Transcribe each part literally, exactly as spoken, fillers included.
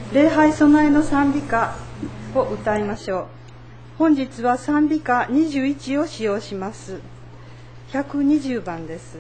礼拝備えの賛美歌を歌いましょう。本日は賛美歌にじゅういちを使用します。ひゃくにじゅうばんです。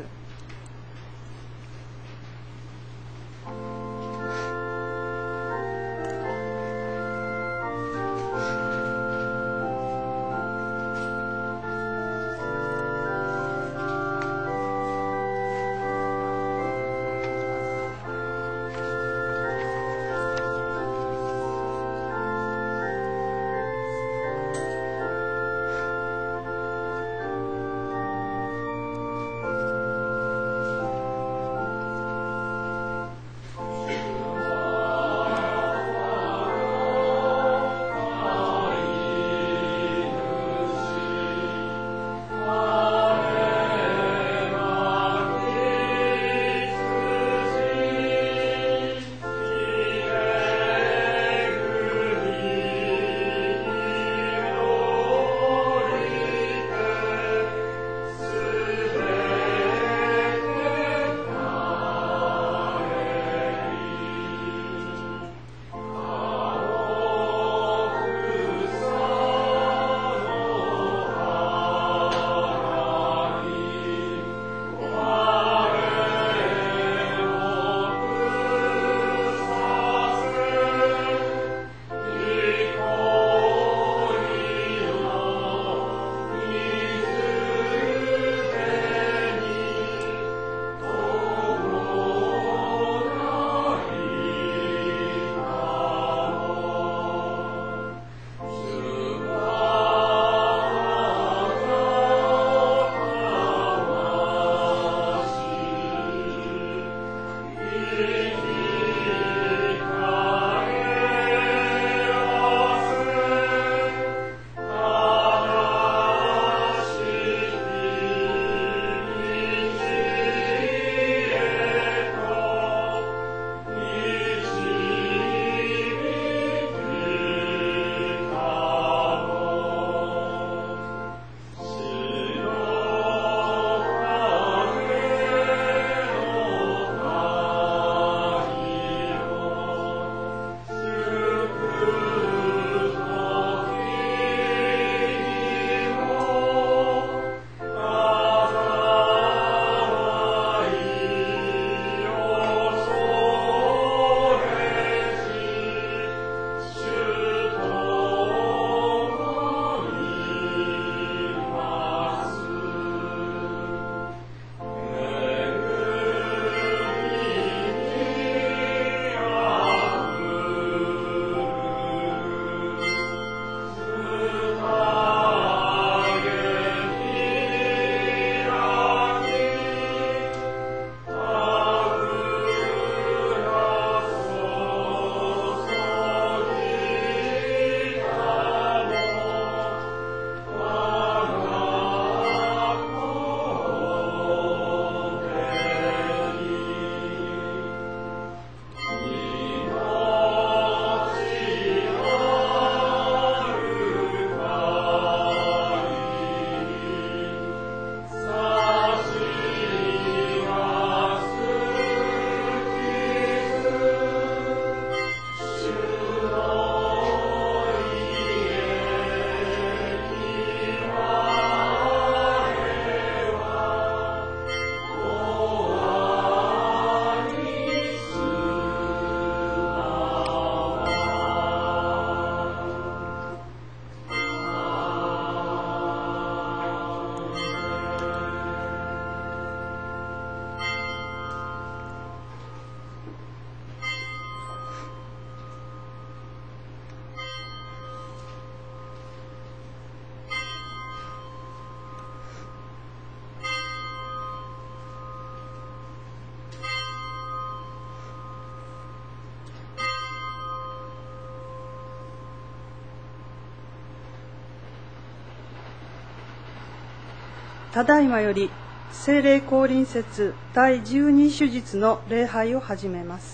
ただいまより聖霊降臨節第じゅうに手術の礼拝を始めます。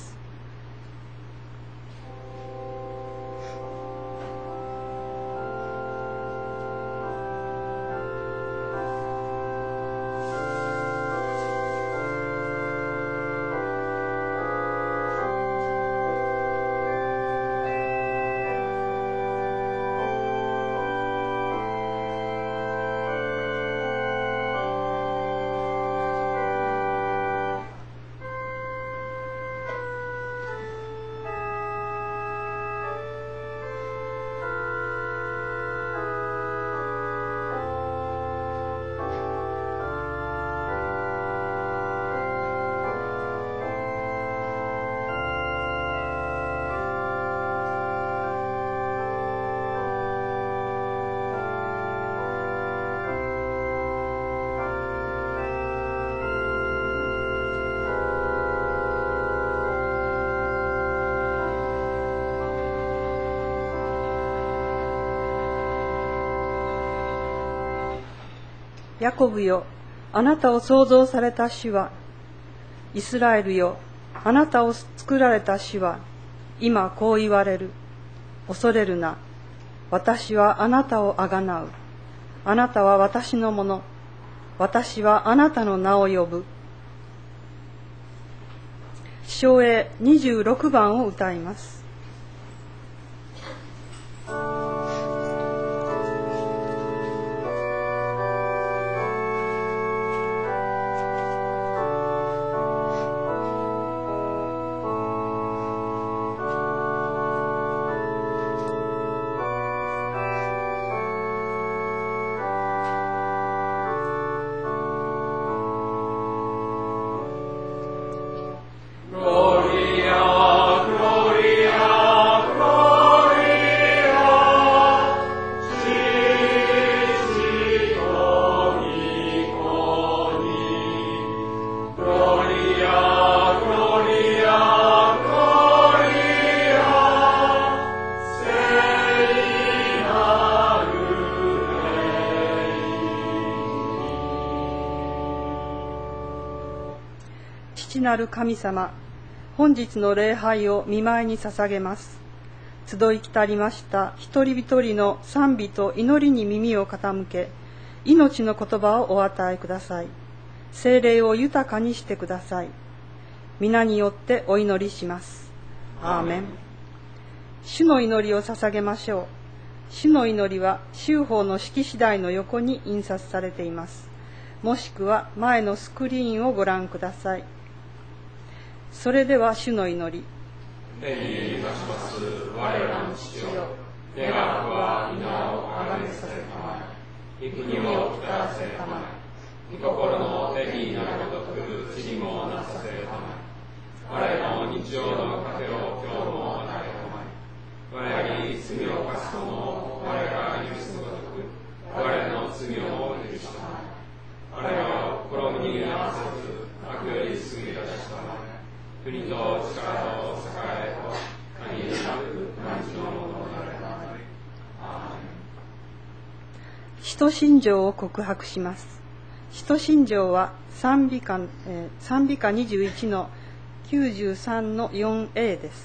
ヤコブよ、あなたを創造された主は、イスラエルよ、あなたを作られた主は、今こう言われる。恐れるな。私はあなたをあがなう。あなたは私のもの。私はあなたの名を呼ぶ。唱詠にじゅうろくばんを歌います。父なる神様、本日の礼拝を御前に捧げます。集い来たりました一人一人の賛美と祈りに耳を傾け、命の言葉をお与えください。聖霊を豊かにしてください。皆によってお祈りします。アーメン。主の祈りを捧げましょう。主の祈りは修法の式次第の横に印刷されています。もしくは前のスクリーンをご覧ください。それでは主の祈り。 天にいたします我らの父よ、願わくは皆をあがめさせたまえ、御国を来らせたまえ、御心の手になるごとく地にもなさせたまえ。我らの日常の糧を今日も与えたまえ。我らに罪を犯す者を我らが許すごとく我らの罪を許したまえ。我らを試みに合わせず悪より救い出したまえ。国と力と栄えと限りなく何のものなればなり。アーメン。 使徒信条を告白します。使徒信条は賛美歌、えー、賛美歌にじゅういちのきゅうじゅうさんの よんエー です。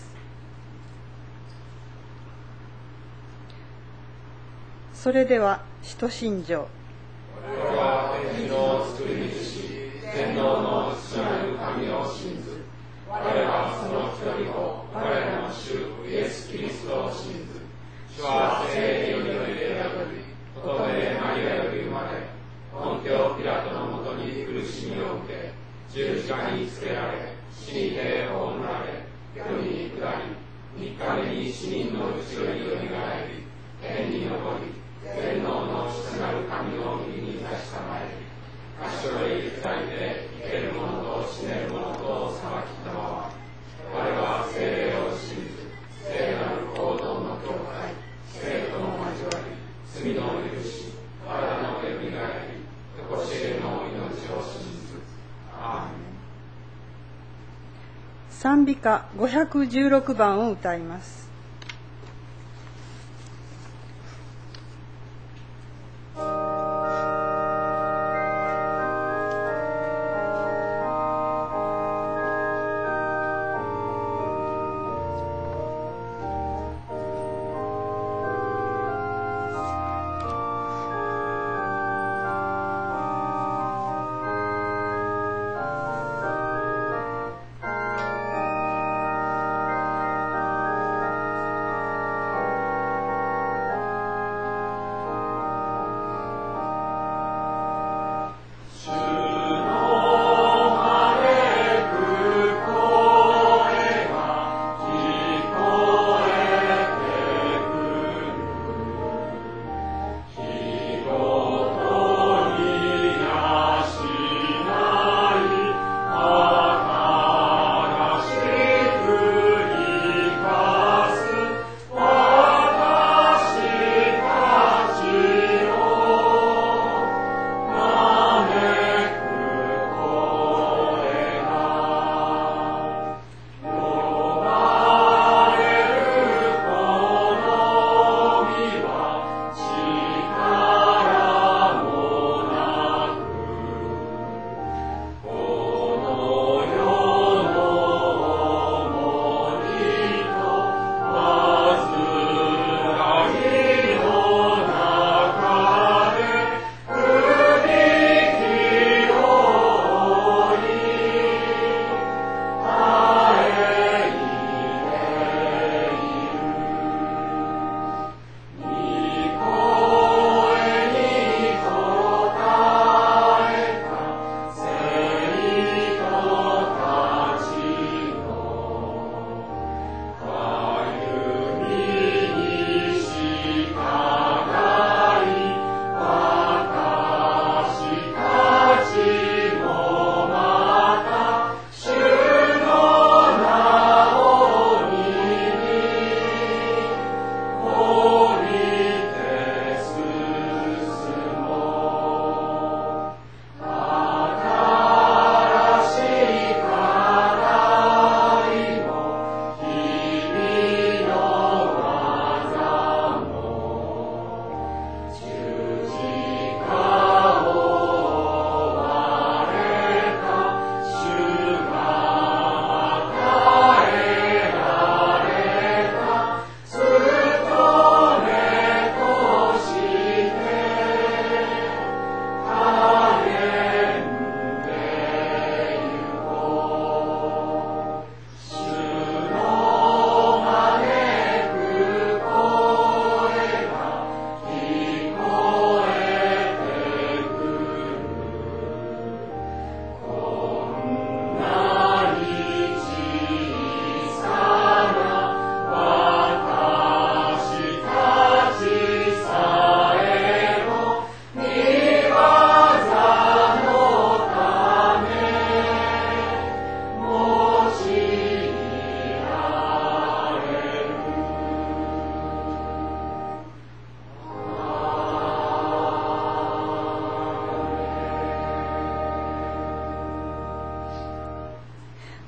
それでは使徒信条。 我は天地の作り主、天皇の父なる神を信ず。我はその一人を我らの主イエス・キリストを信ず。主は聖霊により選び、乙女マリアより生まれ、ポンテオ・ピラトのもとに苦しみを受け、十字架につけられ、死にて葬られ、世に下り、三日目に死人のうちよりよみがえり、天に昇り、天皇の父なる神を右に立ちたまえり、足より二人で生ける者と死ねる者と裁きたまわ。我は聖霊を信ず、聖なる行動の教会、聖との交わり、罪の許し、体のよみがえり、常しえの命を信ず。アーメン。 賛美歌ごひゃくじゅうろくばんを歌います。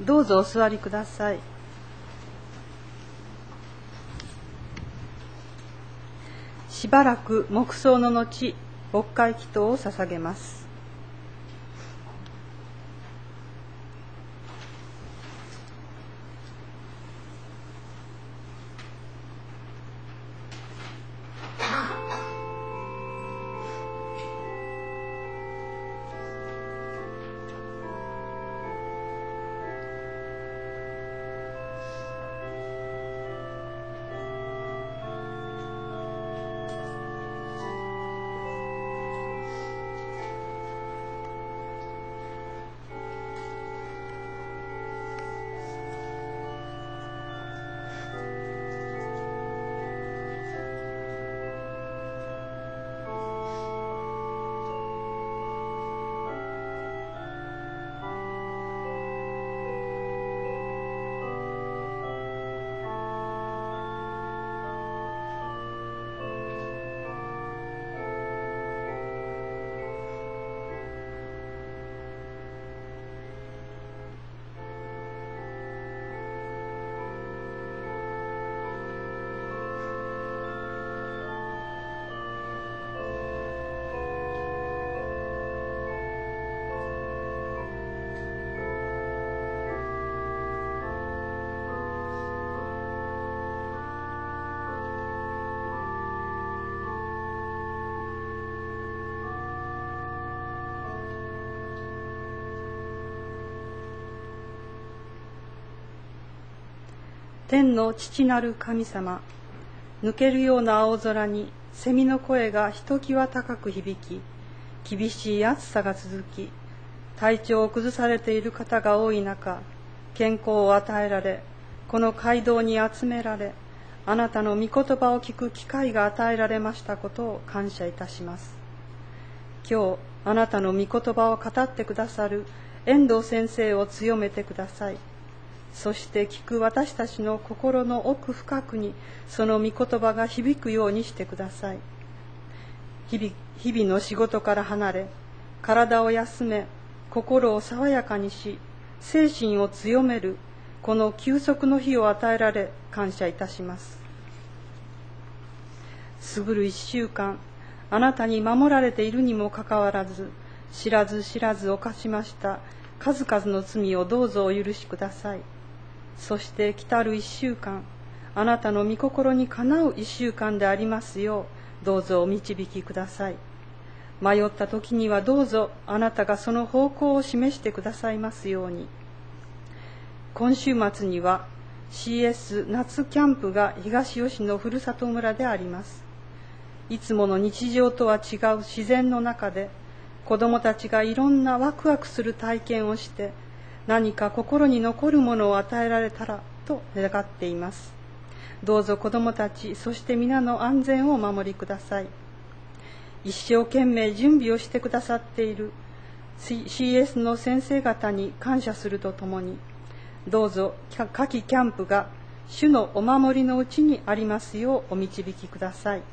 どうぞお座りください。しばらく黙想の後、牧会祈祷を捧げます。天の父なる神様、抜けるような青空に蝉の声がひときわ高く響き、厳しい暑さが続き、体調を崩されている方が多い中、健康を与えられ、この街道に集められ、あなたの御言葉を聞く機会が与えられましたことを感謝いたします。今日、あなたの御言葉を語ってくださる遠藤先生を強めてください。そして聞く私たちの心の奥深くにその御言葉が響くようにしてください。日々、日々の仕事から離れ、体を休め、心を爽やかにし、精神を強める、この休息の日を与えられ感謝いたします。過ぐる一週間、あなたに守られているにもかかわらず、知らず知らず犯しました数々の罪をどうぞお許しください。そして来たる一週間、あなたの御心にかなう一週間でありますよう、どうぞお導きください。迷った時にはどうぞあなたがその方向を示してくださいますように。今週末には シーエス 夏キャンプが東吉野ふるさと村であります。いつもの日常とは違う自然の中で、子どもたちがいろんなワクワクする体験をして、何か心に残るものを与えられたらと願っています。どうぞ子どもたち、そして皆の安全をお守りください。一生懸命準備をしてくださっている シーエス の先生方に感謝するとともに、どうぞ夏季キャンプが主のお守りのうちにありますようお導きください。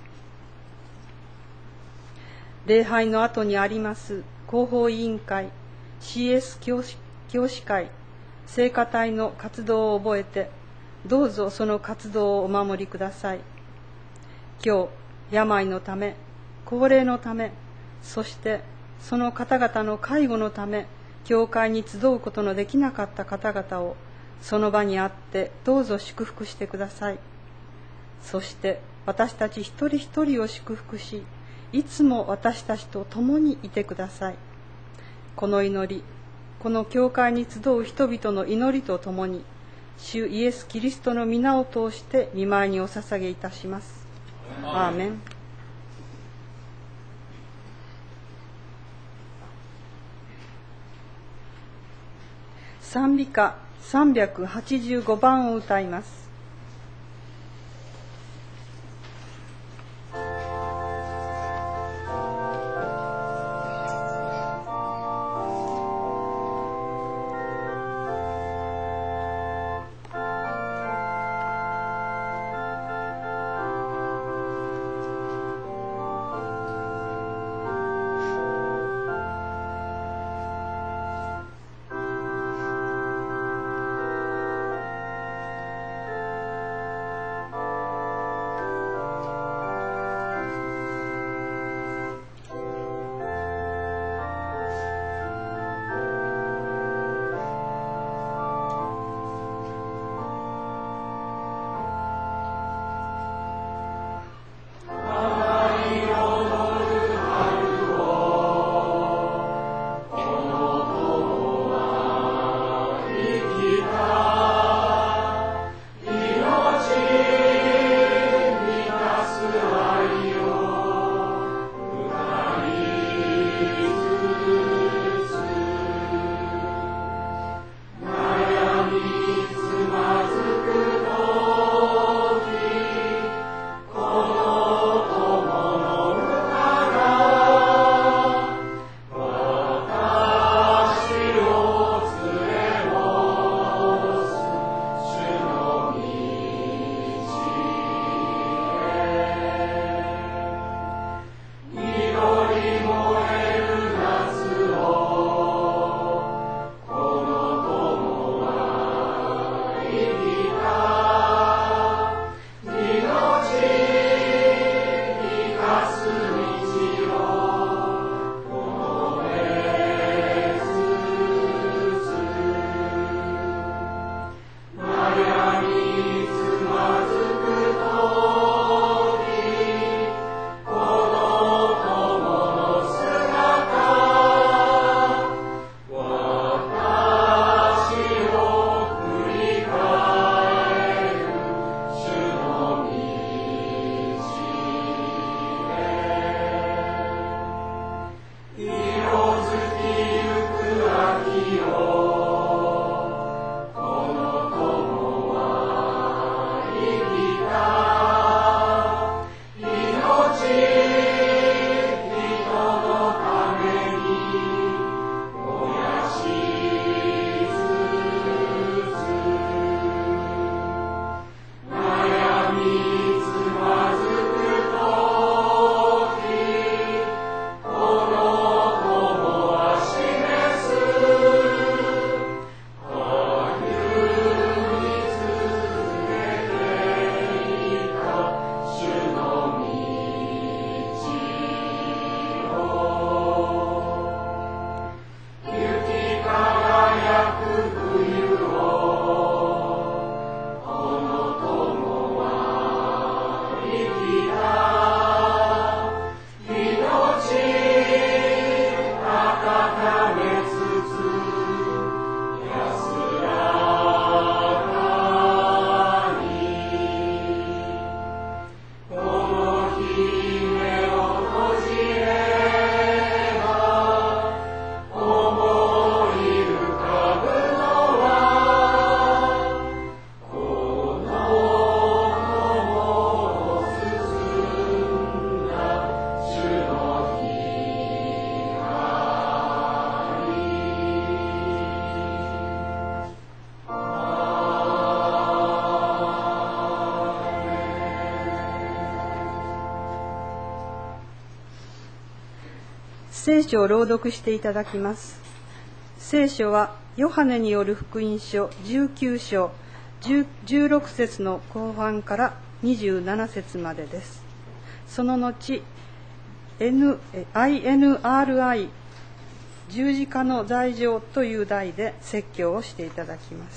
礼拝の後にあります広報委員会、シーエス 教師教師会、聖歌隊の活動を覚えて、どうぞその活動をお守りください。今日、病のため、高齢のため、そしてその方々の介護のため、教会に集うことのできなかった方々を、その場にあってどうぞ祝福してください。そして私たち一人一人を祝福し、いつも私たちと共にいてください。この祈り、この教会に集う人々の祈りとともに、主イエス・キリストの皆を通して御前にお捧げいたします。アーメン。賛美歌さんびゃくはちじゅうごばんを歌います。 聖書を朗読していただきます。聖書はヨハネによる福音書じゅうきゅう章じゅうろく節の後半からにじゅうなな節までです。その後 N アイエヌアールアイ 十字架の罪状という題で説教をしていただきます。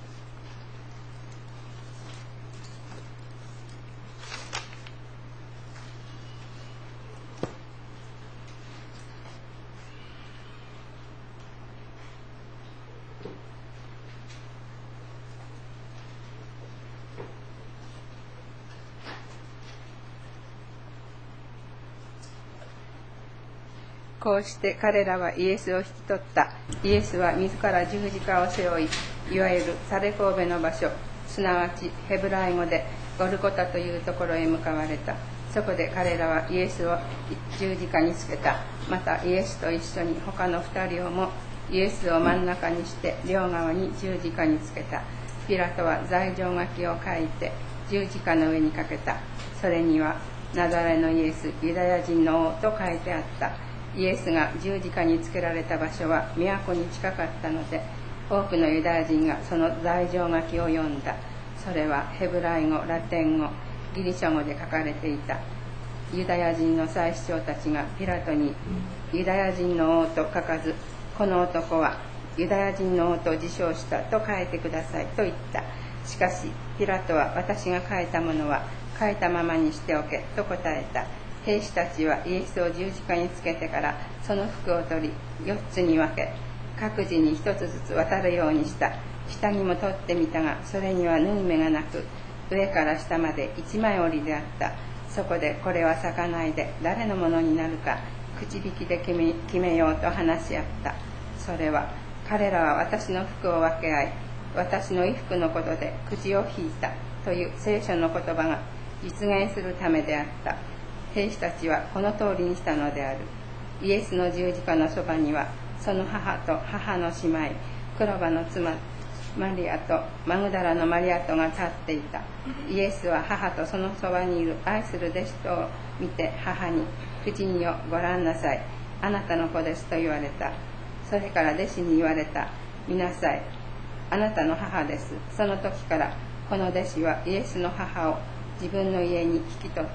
こうして彼らはイエスを引き取った。イエスは自ら十字架を背負い、いわゆるサレコーベの場所、すなわちヘブライ語でゴルゴタというところへ向かわれた。そこで彼らはイエスを十字架につけた。またイエスと一緒に他の二人をもイエスを真ん中にして両側に十字架につけた。ピラトは罪状書きを書いて十字架の上にかけた。それにはナザレのイエス、ユダヤ人の王と書いてあった。イエスが十字架につけられた場所は都に近かったので、多くのユダヤ人がその罪状書きを読んだ。それはヘブライ語、ラテン語、ギリシャ語で書かれていた。ユダヤ人の祭司長たちがピラトに、ユダヤ人の王と書かず、この男はユダヤ人の王と自称したと書いてくださいと言った。しかしピラトは、私が書いたものは書いたままにしておけと答えた。兵士たちはイエスを十字架につけてからその服を取りよっつに分け、各自に一つずつ渡るようにした。下着も取ってみたが、それには縫い目がなく、上から下まで一枚織りであった。そこで、これは裂かないで誰のものになるか口引きで決め、決めようと話し合った。それは、彼らは私の服を分け合い、私の衣服のことで口を引いたという聖書の言葉が実現するためであった。兵士たちはこの通りにしたのである。イエスの十字架のそばには、その母と母の姉妹、クロバの妻マリアとマグダラのマリアとが立っていた。イエスは母とそのそばにいる愛する弟子とを見て、母に、婦人よ、ご覧なさい、あなたの子ですと言われた。それから弟子に言われた。見なさい、あなたの母です。その時からこの弟子はイエスの母を自分の家に引き取った。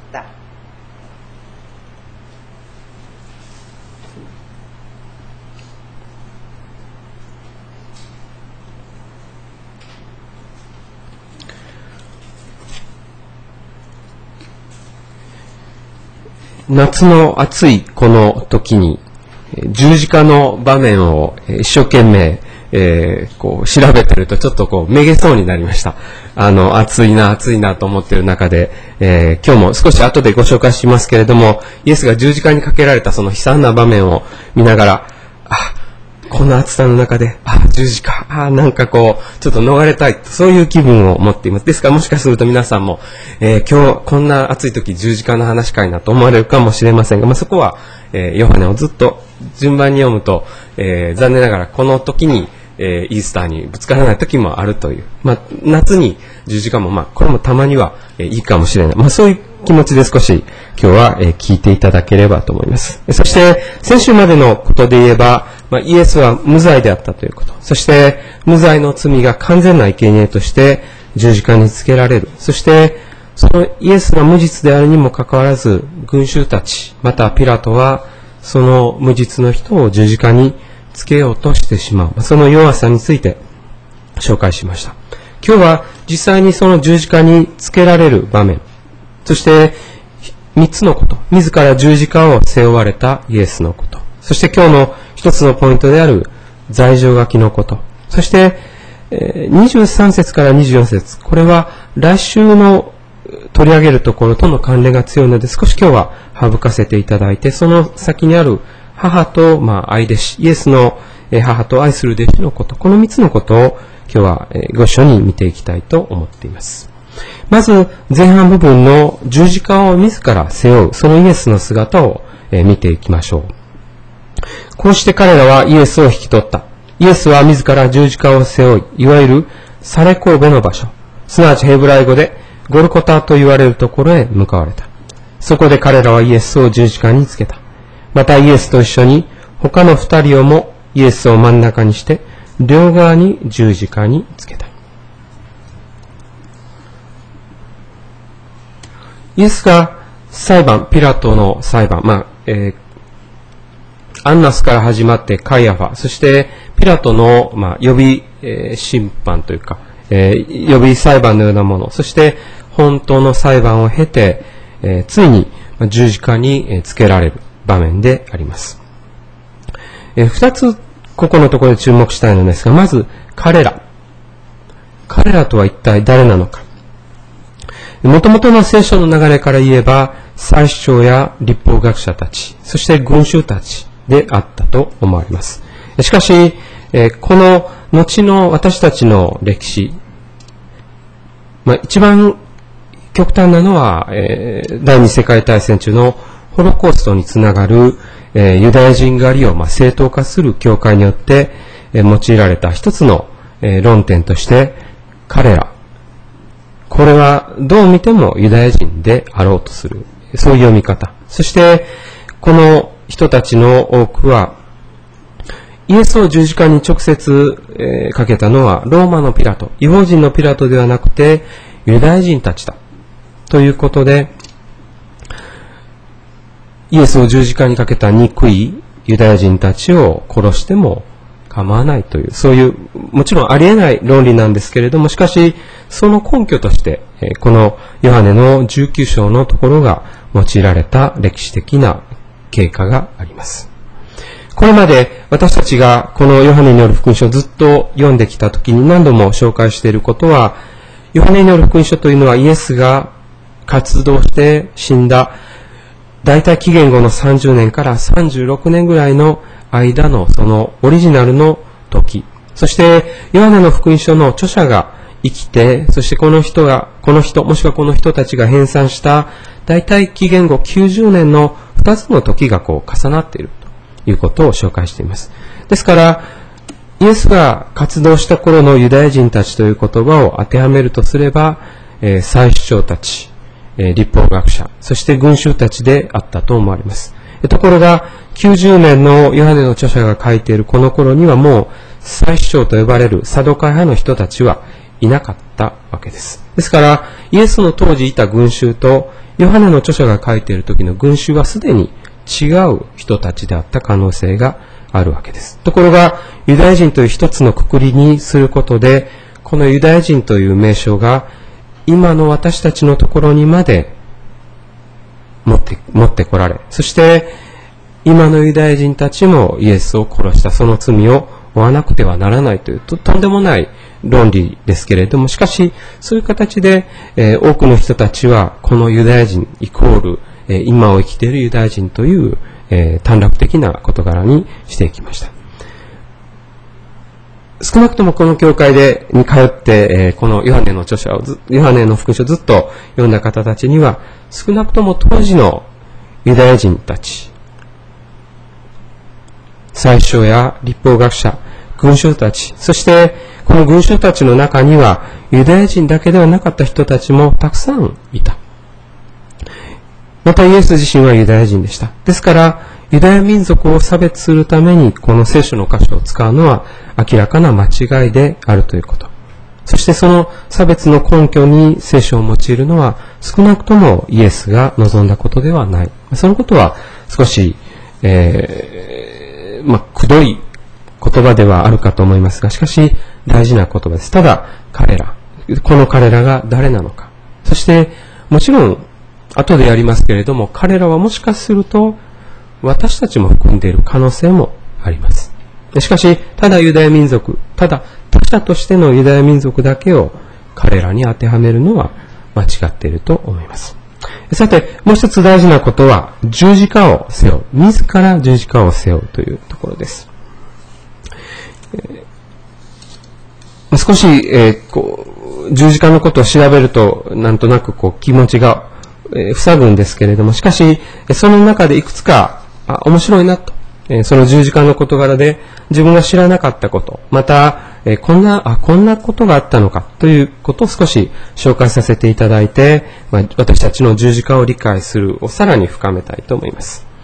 夏の暑いこの時に十字架の場面を一生懸命、えー、こう調べてるとちょっとこうめげそうになりました。あの暑いな暑いなと思っている中で、えー、今日も少し後でご紹介しますけれども、イエスが十字架にかけられたその悲惨な場面を見ながら、あ、この暑さの中で、あ、十字架、あ、なんかこうちょっと逃れたい、そういう気分を持っています。ですからもしかすると皆さんも、えー、今日こんな暑い時十字架の話かいなと思われるかもしれませんが、まあ、そこは、えー、ヨハネをずっと順番に読むと、えー、残念ながらこの時に、えー、イースターにぶつからない時もあるという、まあ、夏に十字架も、まあ、これもたまには、えー、いいかもしれない、まあ、そういう気持ちで少し今日は、えー、聞いていただければと思います。そして先週までのことで言えば、まあ、イエスは無罪であったということ、そして無罪の罪が完全な生贄として十字架につけられる、そしてそのイエスが無実であるにもかかわらず、群衆たちまたピラトはその無実の人を十字架につけようとしてしまう、その弱さについて紹介しました。今日は実際にその十字架につけられる場面、そして三つのこと、自ら十字架を背負われたイエスのこと、そして今日の一つのポイントである罪状書きのこと、そしてにじゅうさん節からにじゅうよん節、これは来週の取り上げるところとの関連が強いので、少し今日は省かせていただいて、その先にある母と、まあ、愛弟子、イエスの母と愛する弟子のこと、この三つのことを今日はご一緒に見ていきたいと思っています。まず前半部分の十字架を自ら背負う、そのイエスの姿を見ていきましょう。こうして彼らはイエスを引き取った。イエスは自ら十字架を背負い、いわゆるサレコーベの場所、すなわちヘブライ語でゴルゴタと言われるところへ向かわれた。そこで彼らはイエスを十字架につけた。 またイエスと一緒に他の二人をもイエスを真ん中にして両側に十字架につけた。イエスが裁判、ピラトの裁判、まあ、えー、アンナスから始まってカイアファ、そしてピラトの、まあ、予備、えー、審判というか、えー、予備裁判のようなもの、そして本当の裁判を経て、えー、ついに十字架につけられる場面であります。えー、二つ、ここのところで注目したいのですが、まず、彼ら。彼らとは一体誰なのか。もともとの聖書の流れから言えば、祭司長や律法学者たち、そして群衆たちであったと思われます。しかし、えー、この後の私たちの歴史、まあ、一番極端なのは、えー、第二次世界大戦中のホロコーストにつながる、えー、ユダヤ人狩りを、まあ、正当化する教会によって、えー、用いられた一つの、えー、論点として、彼ら、これはどう見てもユダヤ人であろうとする、そういう読み方。そして、この人たちの多くは、イエスを十字架に直接、えー、かけたのはローマのピラト、違法人のピラトではなくてユダヤ人たちだ。ということで、イエスを十字架にかけた憎いユダヤ人たちを殺しても構わないという、そういう、もちろんありえない論理なんですけれども、しかし、その根拠として、このヨハネのじゅうきゅう章のところが用いられた歴史的な経過があります。これまで私たちがこのヨハネによる福音書をずっと読んできたときに何度も紹介していることは、ヨハネによる福音書というのはイエスが活動して死んだ、大体紀元後のさんじゅうねんからさんじゅうろくねんぐらいの間のそのオリジナルの時、そしてヨハネの福音書の著者が生きて、そしてこの人が、この人、もしくはこの人たちが編纂した大体紀元後きゅうじゅうねんのふたつの時がこう重なっているということを紹介しています。ですから、イエスが活動した頃のユダヤ人たちという言葉を当てはめるとすれば、えー、祭司長たち、えー、律法学者、そして群衆たちであったと思われます。ところが、きゅうじゅうねんのヨハネの著者が書いているこの頃にはもう、祭司長と呼ばれるサドカイ派の人たちはいなかったわけです。ですから、イエスの当時いた群衆と、ヨハネの著者が書いている時の群衆はすでに違う人たちであった可能性があるわけです。ところが、ユダヤ人という一つの括りにすることで、このユダヤ人という名称が、今の私たちのところにまで持って、持ってこられ、そして、今のユダヤ人たちもイエスを殺したその罪を負わなくてはならないという と, とんでもない論理ですけれども、しかしそういう形で、えー、多くの人たちはこのユダヤ人イコール、えー、今を生きているユダヤ人という、えー、短絡的な事柄にしていきました。少なくともこの教会でに通って、えー、このヨハネの著者をずヨハネの福音書をずっと読んだ方たちには、少なくとも当時のユダヤ人たち、祭司長や律法学者、群衆たち、そしてこの群衆たちの中にはユダヤ人だけではなかった人たちもたくさんいた。またイエス自身はユダヤ人でした。ですからユダヤ民族を差別するためにこの聖書の箇所を使うのは明らかな間違いであるということ。そしてその差別の根拠に聖書を用いるのは少なくともイエスが望んだことではない。そのことは少し、えー、まあ、くどい言葉ではあるかと思いますが、しかし大事な言葉です。ただ彼ら、この彼らが誰なのか。そしてもちろん後でやりますけれども、彼らはもしかすると私たちも含んでいる可能性もあります。しかし、ただユダヤ民族、ただ他者としてのユダヤ民族だけを彼らに当てはめるのは間違っていると思います。さて、もう一つ大事なことは、十字架を背負う。自ら十字架を背負うというところです。えー、少し、えー、こう十字架のことを調べると、なんとなくこう気持ちが、えー、塞ぐんですけれども、しかし、その中でいくつか、あ、面白いなと。その十字架の事柄で自分が知らなかったこと、また、えこんな、あ、こんなことがあったのかということを少し紹介させていただいて、まあ、私たちの十字架を理解するをさらに深めたいと思います。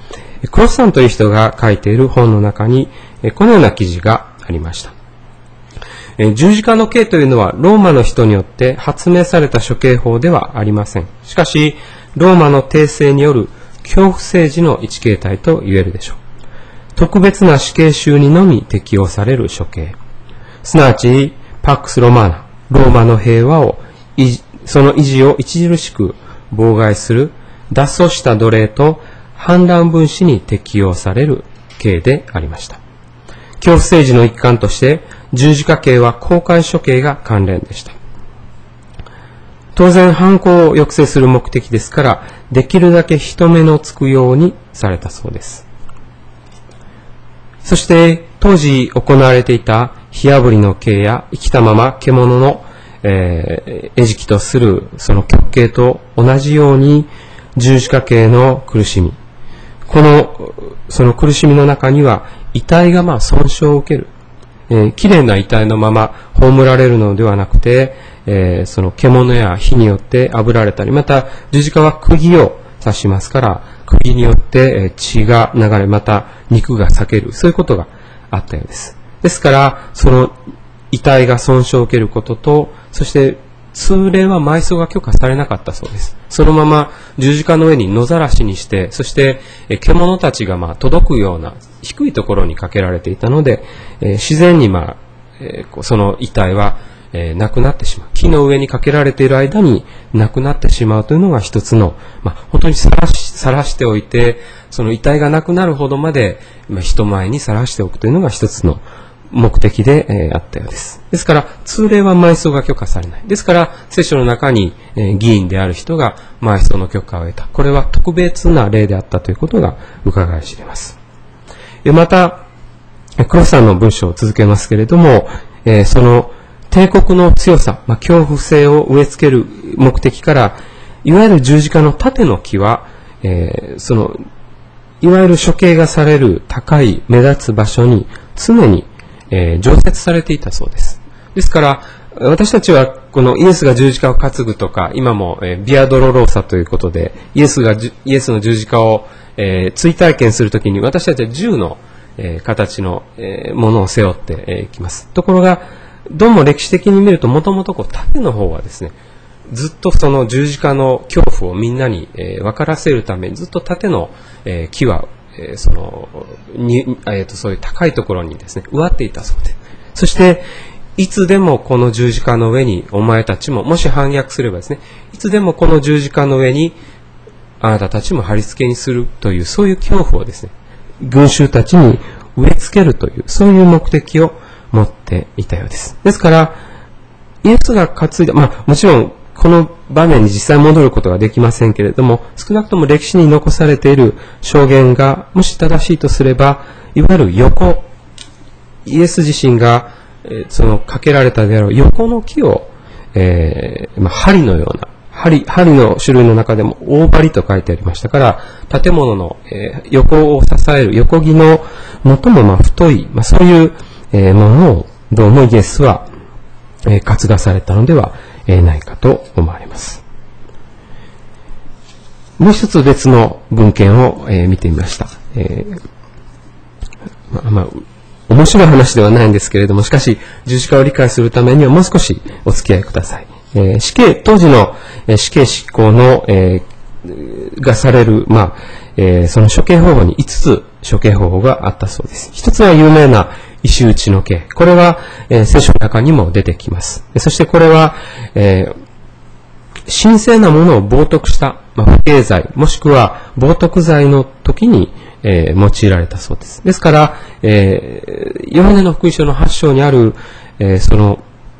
クロスさんという人が書いている本の中に、このような記事がありました。十字架の刑というのはローマの人によって発明された処刑法ではありません。しかし、ローマの帝政による恐怖政治の一形態と言えるでしょう。特別な死刑囚にのみ適用される処刑。すなわち、パックスロマーナ、ローマの平和を、その維持を著しく妨害する脱走した奴隷と反乱分子に適用される刑でありました。恐怖政治の一環として十字架刑は公開処刑が関連でした。当然犯行を抑制する目的ですから、できるだけ人目のつくようにされたそうです。そして当時行われていた火炙りの刑や生きたまま獣の、えー、餌食とするその極刑と同じように十字架刑の苦しみ、このその苦しみの中には遺体がまあ損傷を受ける、えー、きれいな遺体のまま葬られるのではなくて、えー、その獣や火によって炙られたり、また十字架は釘を刺しますから、釘によって血が流れ、また肉が裂ける、そういうことがあったようです。ですから、その遺体が損傷を受けることと、そして通例は埋葬が許可されなかったそうです。そのまま十字架の上に野ざらしにして、そして獣たちがまあ届くような低いところにかけられていたので、えー、自然にまあ、えー、その遺体はえー、亡くなってしまう。木の上にかけられている間に亡くなってしまうというのが一つの、まあ、本当にさらし、さらしておいて、その遺体がなくなるほどまで、まあ、人前にさらしておくというのが一つの目的で、えー、あったようです。ですから、通例は埋葬が許可されない。ですから、聖書の中に、えー、議員である人が埋葬の許可を得た。これは特別な例であったということが伺い知れます。また、クロスさんの文章を続けますけれども、えー、その、帝国の強さ、まあ、恐怖性を植え付ける目的から、いわゆる十字架の盾の木は、えー、その、いわゆる処刑がされる高い目立つ場所に常に、えー、常設されていたそうです。ですから、私たちはこのイエスが十字架を担ぐとか、今も、えー、ビアドロローサということで、イエスが、イエスの十字架を、えー、追体験するときに、私たちは銃の、えー、形の、えー、ものを背負ってい、えー、きます。ところが、どうも歴史的に見ると、もともとこう盾の方はですね、ずっとその十字架の恐怖をみんなに、えー、分からせるために、ずっと盾の、えー、木は、えー、そのに、えー、とそういう高いところにですね、植わっていたそうで、そしていつでもこの十字架の上にお前たちも、もし反逆すればですね、いつでもこの十字架の上にあなたたちも貼り付けにするという、そういう恐怖をですね、群衆たちに植え付けるという、そういう目的を持っていたようです。ですから、イエスが担いだ、まあもちろんこの場面に実際戻ることができませんけれども、少なくとも歴史に残されている証言がもし正しいとすれば、いわゆる横、イエス自身が、えー、そのかけられたであろう横の木を、えーまあ、針のような、針、針の種類の中でも大針と書いてありましたから、建物の、えー、横を支える横木の最もまあ太い、まあ、そういうえー、ものをどうもイエスは、えー、担がされたのでは、えー、ないかと思われます。もう一つ別の文献を、えー、見てみました。えーまあまあ、面白い話ではないんですけれども、しかし十字架を理解するためにはもう少しお付き合いください。えー、死刑、当時の、えー、死刑執行の、えー、がされる、まあえー、その処刑方法にいつつ処刑方法があったそうです。一つは有名な石打ちの刑。これは、えー、聖書の中にも出てきます。そしてこれは、えー、神聖なものを冒涜した、まあ、不敬罪、もしくは冒涜罪の時に、えー、用いられたそうです。ですから、えー、ヨハネの福音書のはち章にある、えー、その、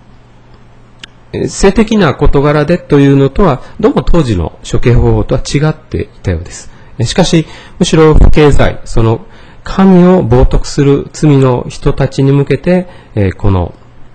性的な事柄でというのとは、どうも当時の処刑方法とは違っていたようです。しかし、むしろ不敬罪、その、神を冒涜する罪の人たちに向けて、えー、この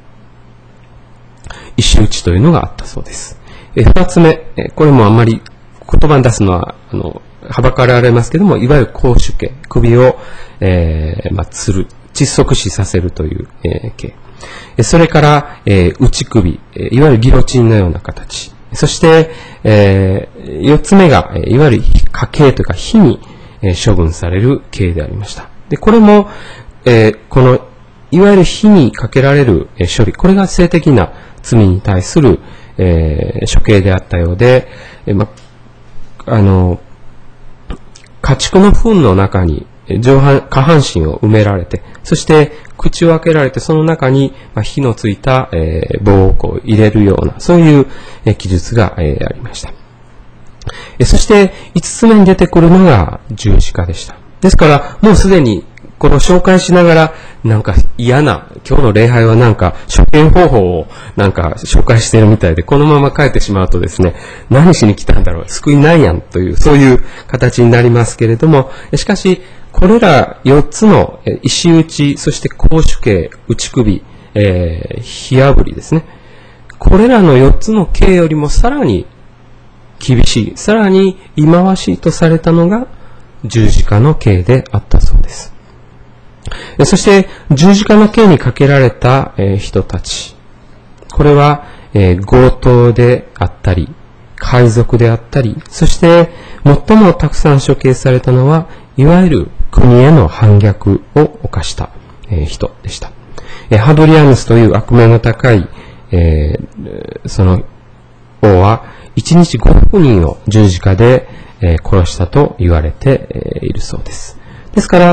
石打ちというのがあったそうです。えー、二つ目、えー、これもあんまり言葉に出すのはあのはばかられますけども、いわゆる絞首刑、首を、えーまあ、つる窒息死させるという、えー、刑。それから、えー、打ち首、いわゆるギロチンのような形。そして、えー、四つ目がいわゆる火刑というか火にえー、処分される刑でありました。で、これも、えー、この、いわゆる火にかけられる、えー、処理、これが性的な罪に対する、えー、処刑であったようで、えーま、あの、家畜の糞の中に上半、下半身を埋められて、そして口を開けられて、その中に、ま、火のついた、えー、棒をこう入れるような、そういう、えー、記述が、えー、ありました。えー、そして、五つ目に出てくるのが十字架でした。ですから、もうすでに、この紹介しながら、なんか嫌な、今日の礼拝はなんか、処刑方法をなんか紹介しているみたいで、このまま帰ってしまうとですね、何しに来たんだろう、救いないやんという、そういう形になりますけれども、しかし、これらよっつの石打ち、そして絞首刑、打ち首、えー、火炙りですね。これらのよっつの刑よりもさらに厳しい、さらに忌まわしいとされたのが十字架の刑であったそうです。そして十字架の刑にかけられた人たち、これは強盗であったり、海賊であったり、そして最もたくさん処刑されたのは、いわゆる国への反逆を犯した人でした。ハドリアヌスという悪名の高い、えー、その王はいちにちごひゃくにんを十字架で殺したと言われているそうです。ですから、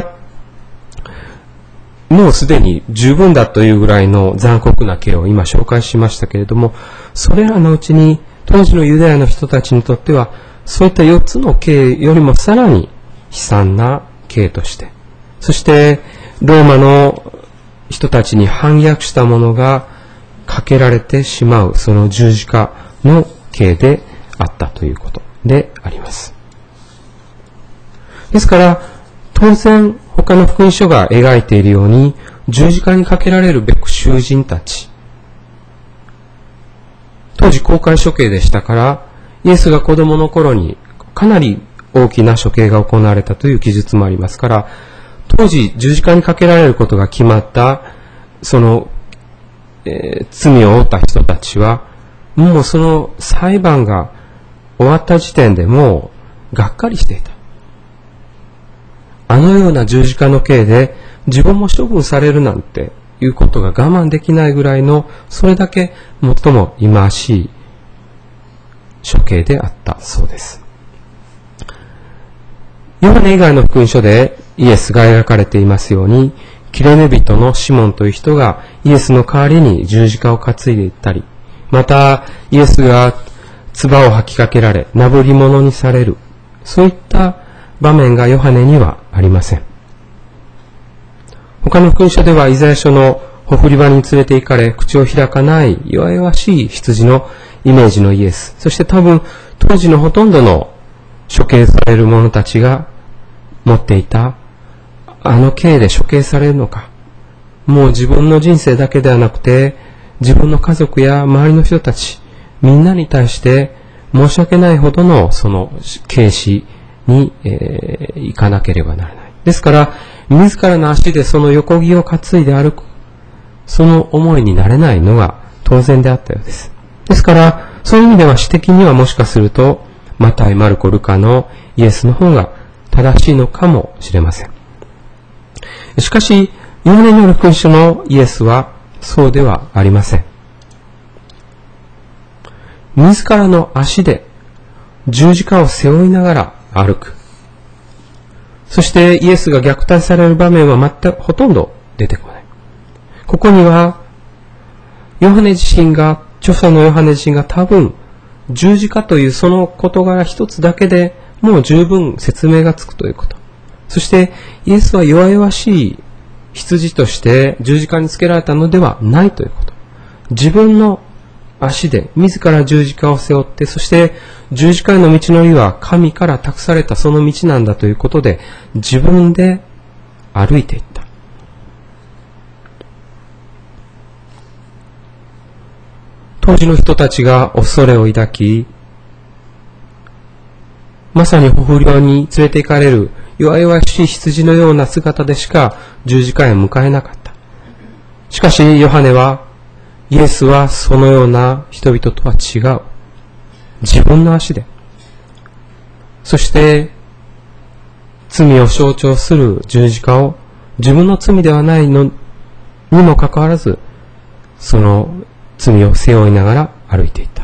もうすでに十分だというぐらいの残酷な刑を今紹介しましたけれども、それらのうちに当時のユダヤの人たちにとっては、そういったよっつの刑よりもさらに悲惨な刑として、そしてローマの人たちに反逆したものがかけられてしまう、その十字架の刑であったということであります。ですから、当然他の福音書が描いているように、十字架にかけられるべく囚人たち、当時公開処刑でしたから、イエスが子供の頃にかなり大きな処刑が行われたという記述もありますから、当時十字架にかけられることが決まった、その、えー、罪を負った人たちは、もうその裁判が終わった時点でもうがっかりしていた。あのような十字架の刑で自分も処分されるなんていうことが我慢できないぐらいの、それだけ最も忌まわしい処刑であったそうです。ヨハネ以外の福音書でイエスが描かれていますように、キレネ人のシモンという人がイエスの代わりに十字架を担いでいったり、またイエスが唾を吐きかけられ、なぶり物にされる、そういった場面がヨハネにはありません。他の福音書ではイザヤ書のほふり場に連れて行かれ、口を開かない弱々しい羊のイメージのイエス、そして多分当時のほとんどの処刑される者たちが持っていた、あの刑で処刑されるのか、もう自分の人生だけではなくて、自分の家族や周りの人たち、みんなに対して申し訳ないほどのその刑死に、えー、行かなければならない。ですから、自らの足でその横木を担いで歩く、その思いになれないのが当然であったようです。ですから、そういう意味では詩的にはもしかすると、マタイ、マルコ、ルカのイエスの方が正しいのかもしれません。しかし、ヨハネによる福音書のイエスはそうではありません。自らの足で十字架を背負いながら歩く。そしてイエスが虐待される場面は全くほとんど出てこない。ここにはヨハネ自身が、著者のヨハネ自身が多分十字架というその事柄一つだけでもう十分説明がつくということ。そしてイエスは弱々しい羊として十字架につけられたのではないということ。自分の足で自ら十字架を背負って、そして十字架への道のりは神から託されたその道なんだということで自分で歩いていった。当時の人たちが恐れを抱き、まさにほふり場に連れて行かれる弱々しい羊のような姿でしか十字架へ迎えなかった。しかしヨハネは、イエスはそのような人々とは違う。自分の足で、そして罪を象徴する十字架を自分の罪ではないのにもかかわらず、その罪を背負いながら歩いていった。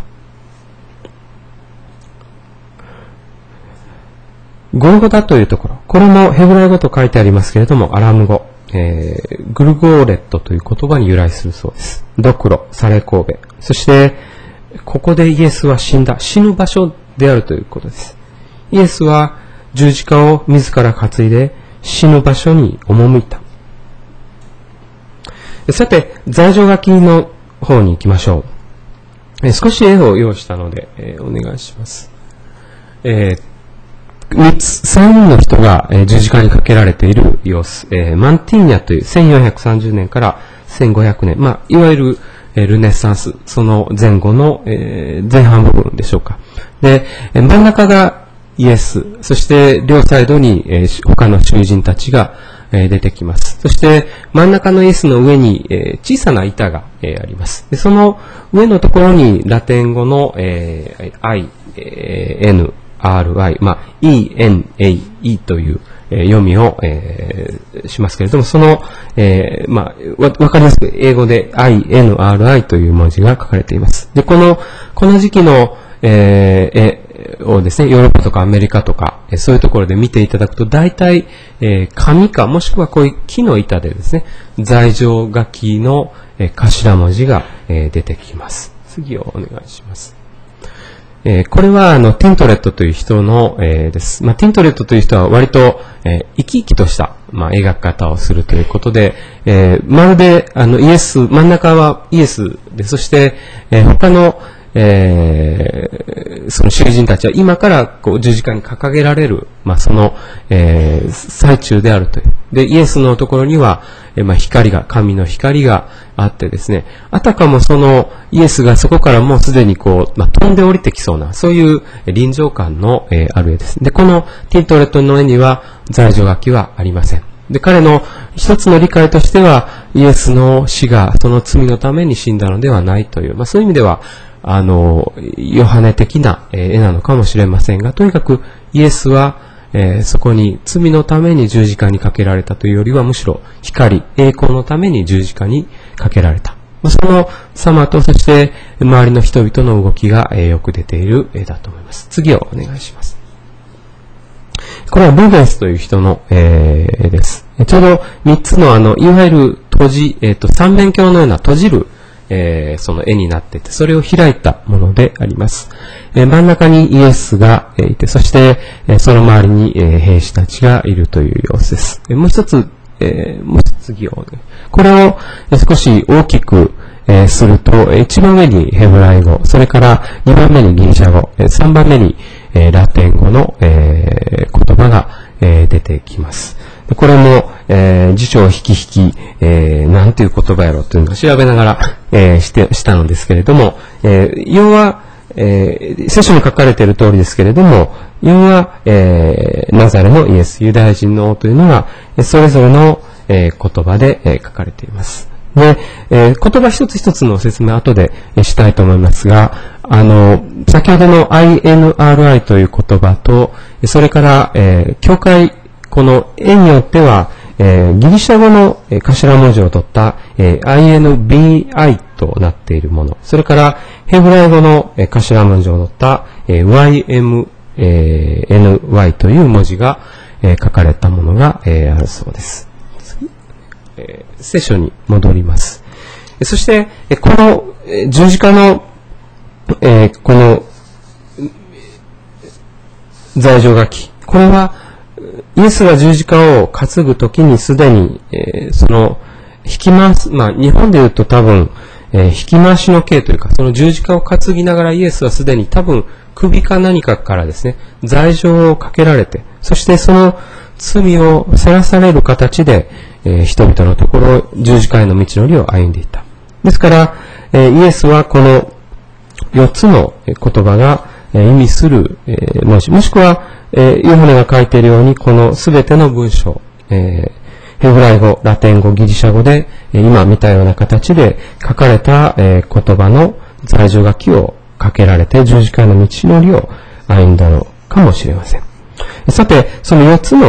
ゴルゴダというところ、これもヘブライ語と書いてありますけれども、アラム語、えー、グルゴーレットという言葉に由来するそうです。ドクロ、サレ神戸。そして、ここでイエスは死んだ、死ぬ場所であるということです。イエスは十字架を自ら担いで死ぬ場所に赴いた。さて、罪状書きの方に行きましょう。え少し絵を用意したので、えー、お願いします。えー三つ、三人の人が、えー、十字架にかけられている様子。えー、マンティーニャというせんよんひゃくさんじゅうねんからせんごひゃくねん。まあ、いわゆる、えー、ルネッサンス、その前後の、えー、前半部分でしょうか。で、えー、真ん中がイエス。そして両サイドに、えー、他の囚人たちが、えー、出てきます。そして真ん中のイエスの上に、えー、小さな板が、えー、あります。で、その上のところにラテン語の、えー、I、えー、N、アールアイ、まあ、イーエヌエーイー という、えー、読みを、えー、しますけれども、その、えー、まあ、わ、わかりやすく英語で アイエヌアールアイ という文字が書かれています。で、この、この時期の、えー、絵をですね、ヨーロッパとかアメリカとか、えー、そういうところで見ていただくと、大体、えー、紙か、もしくはこういう木の板でですね、罪状書きの、えー、頭文字が、えー、出てきます。次をお願いします。えー、これは、あの、ティントレットという人の、えー、です。まあ、ティントレットという人は割と、えー、生き生きとした、まあ、描き方をするということで、えー、まるで、あの、イエス、真ん中はイエスで、そして、えー、他の、えー、その囚人たちは今からこう十字架に掲げられる、まあ、その、えー、最中であるという。で、イエスのところには、えー、まあ、光が、神の光があってですね、あたかもそのイエスがそこからもうすでにこう、まあ、飛んで降りてきそうな、そういう臨場感の、えー、ある絵です。で、このティントレットの絵には罪状書きはありません。で、彼の一つの理解としては、イエスの死がその罪のために死んだのではないという、まあ、そういう意味では、あの、ヨハネ的な絵なのかもしれませんが、とにかくイエスは、えー、そこに罪のために十字架にかけられたというよりは、むしろ光、栄光のために十字架にかけられた。その様と、そして周りの人々の動きが、えー、よく出ている絵だと思います。次をお願いします。これはルーベンスという人の、えー、絵です。ちょうど三つのあの、いわゆる閉じ、えっと、三面鏡のような閉じるえー、その絵になっていて、それを開いたものであります。えー、真ん中にイエスがいて、そして、えー、その周りに、えー、兵士たちがいるという様子です。えー、もう一つ、えー、もう一つ次を、ね、これを、えー、少し大きく、えー、すると、一番上にヘブライ語、それから二番目にギリシャ語、えー、三番目に、えー、ラテン語の、えー、言葉が、えー、出てきます。これも、えー、辞書を引き引き、えー、なんていう言葉やろうというのを調べながら、えー、して、したのですけれども、えー、要は、えー、聖書に書かれている通りですけれども、要は、えー、ナザレのイエス、ユダヤ人の王というのが、それぞれの、えー、言葉で、えー、書かれています。で、えー、言葉一つ一つの説明は後で、えー、したいと思いますが、あの、先ほどの アイエヌアールアイ という言葉と、それから、えー、教会、この絵によっては、えー、ギリシャ語の、えー、頭文字を取った、えー、アイエヌビーアイ となっているもの。それから、ヘブライ語の、えー、頭文字を取った、えー、ワイエムエヌワイ という文字が、えー、書かれたものが、えー、あるそうです。えー、聖書に戻ります。そして、えー、この、えー、十字架の、えー、この、罪状書き。これは、イエスが十字架を担ぐときにすでに、えー、その、引き回す、まあ、日本で言うと多分、えー、引き回しの刑というか、その十字架を担ぎながらイエスはすでに多分、首か何かからですね、罪状をかけられて、そしてその罪をさらされる形で、えー、人々のところ、十字架への道のりを歩んでいった。ですから、えー、イエスはこのよっつの言葉が、えー、意味する、えー、文字、もしくは、えー、ヨハネが書いているように、このすべての文章、えー、ヘブライ語、ラテン語、ギリシャ語で、えー、今見たような形で書かれた、えー、言葉の罪状書きをかけられて、十字架の道のりを歩んだのかもしれません。さて、そのよっつの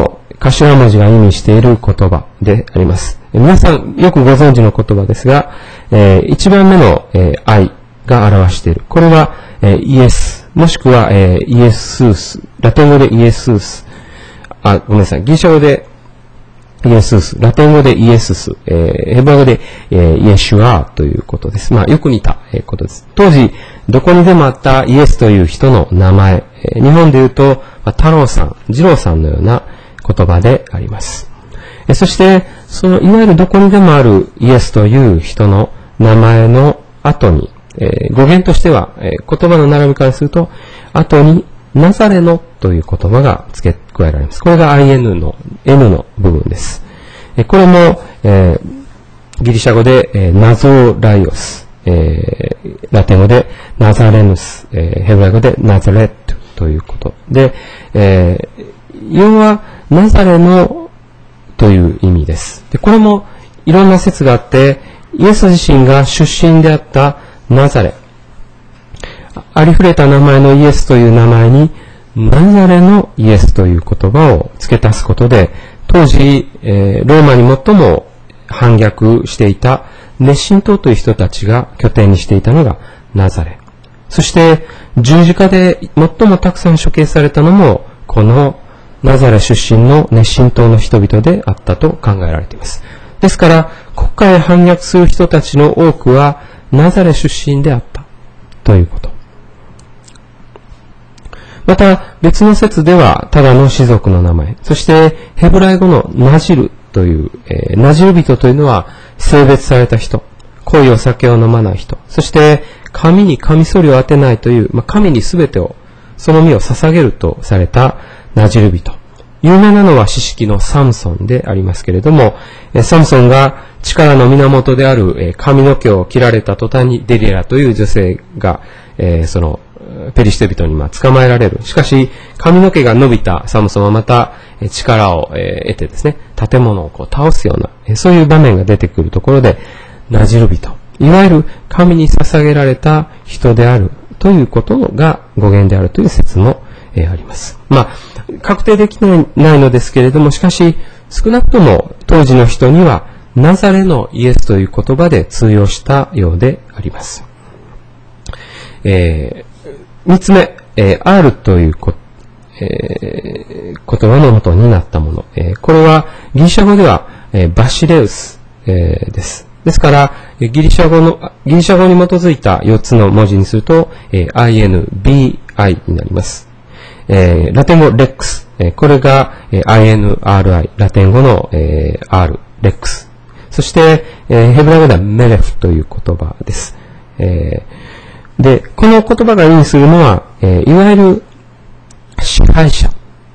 頭文字が意味している言葉であります。皆さんよくご存知の言葉ですが、えー、いちばんめの、えー、愛が表している。これは、えー、イエス、もしくは、えー、イエスース、ラテン語でイエスース、あ、ごめんなさい、ギリシャ語でイエスース、ラテン語でイエスス、えー、ヘブラ語で、えー、イエシュアということです。まあ、よく似た、えー、ことです。当時、どこにでもあったイエスという人の名前、えー、日本で言うと、まあ、太郎さん、二郎さんのような言葉であります。えー、そして、その、いわゆるどこにでもあるイエスという人の名前の後に、えー、語源としては、えー、言葉の並びからすると、後に、ナザレのという言葉が付け加えられます。これが アイエヌ の N の部分です。えー、これも、えー、ギリシャ語で、えー、ナゾーライオス、えー、ラテン語でナザレヌス、えー、ヘブライ語でナザレットということで、えー、要はナザレのという意味です。で、これもいろんな説があって、イエス自身が出身であったナザレ、ありふれた名前のイエスという名前にナザレのイエスという言葉を付け足すことで、当時、えー、ローマに最も反逆していた熱心党という人たちが拠点にしていたのがナザレ。そして十字架で最もたくさん処刑されたのもこのナザレ出身の熱心党の人々であったと考えられています。ですから国家へ反逆する人たちの多くはナザレ出身であったということ。また別の説ではただの氏族の名前、そしてヘブライ語のナジルという、えー、ナジル人というのは性別された人、濃いお酒を飲まない人、そして神にカミソリを当てないという、まあ、神にすべてを、その身を捧げるとされたナジル人。有名なのは詩式のサムソンでありますけれども、えー、サムソンが力の源である、えー、髪の毛を切られた途端にデリラという女性が、えー、そのペリシテ人にまあ捕まえられる。しかし、髪の毛が伸びたサムソンはまた力を得てですね、建物をこう倒すような、そういう場面が出てくるところで、ナジル人、いわゆる神に捧げられた人であるということが語源であるという説もあります。まあ、確定できないのですけれども、しかし、少なくとも当時の人には、ナザレのイエスという言葉で通用したようであります。えー三つ目、えー、R というこ、えー、言葉の元になったもの。えー、これはギリシャ語では、えー、バシレウス、えー、です。ですから、ギリシャ語の、ギリシャ語に基づいたよっつの文字にすると、えー、アイエヌビーアイ になります。えー、ラテン語レックス。えー、これが、えー、アイエヌアールアイ、ラテン語の、えー、R、レックス。そして、えー、ヘブラ語ではメレフという言葉です。えーで、この言葉が意味するのは、えー、いわゆる支配者、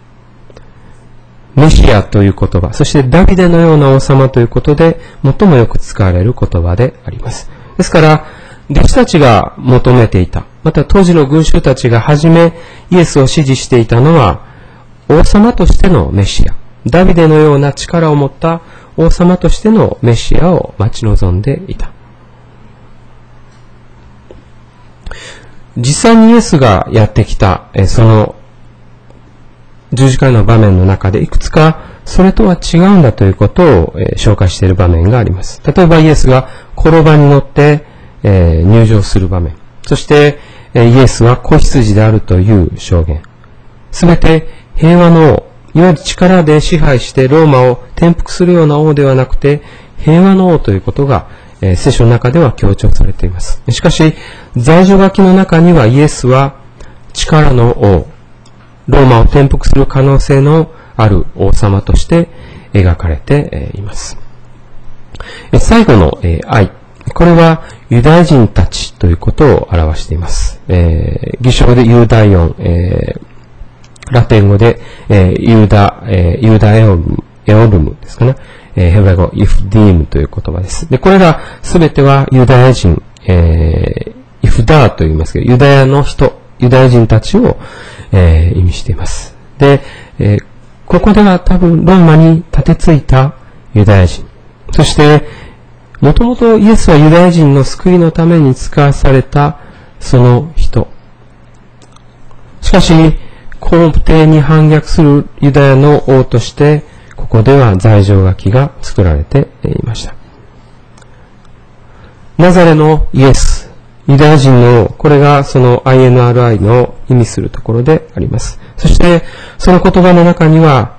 メシアという言葉、そしてダビデのような王様ということで、最もよく使われる言葉であります。ですから、弟子たちが求めていた、また当時の群衆たちがはじめイエスを支持していたのは、王様としてのメシア、ダビデのような力を持った王様としてのメシアを待ち望んでいた。実際にイエスがやってきた、えその十字架の場面の中でいくつかそれとは違うんだということを、え紹介している場面があります。例えばイエスが転ばに乗って、え入場する場面。そして、えイエスは子羊であるという証言。すべて平和の王、いわゆる力で支配してローマを転覆するような王ではなくて、平和の王ということがえー、聖書の中では強調されています。しかし、在所書きの中にはイエスは力の王、ローマを転覆する可能性のある王様として描かれています。最後の、えー、愛。これはユダヤ人たちということを表しています。えー、ギリシャ語でユーダイオン、えー、ラテン語で、えー、ユーダ、えー、ユーダエオルム、エオルムですかね。えー、ヘブライ語、イフディームという言葉です。で、これらすべてはユダヤ人、えー、イフダーと言いますけど、ユダヤの人、ユダヤ人たちを、えー、意味しています。で、えー、ここでは多分ローマに立てついたユダヤ人。そして、もともとイエスはユダヤ人の救いのために使わされたその人。しかし、皇帝に反逆するユダヤの王として、 こでは罪状書きが作られていました。ナザレのイエス、ユダヤ人の、これがその アイエヌアールアイ の意味するところであります。そして、その言葉の中には、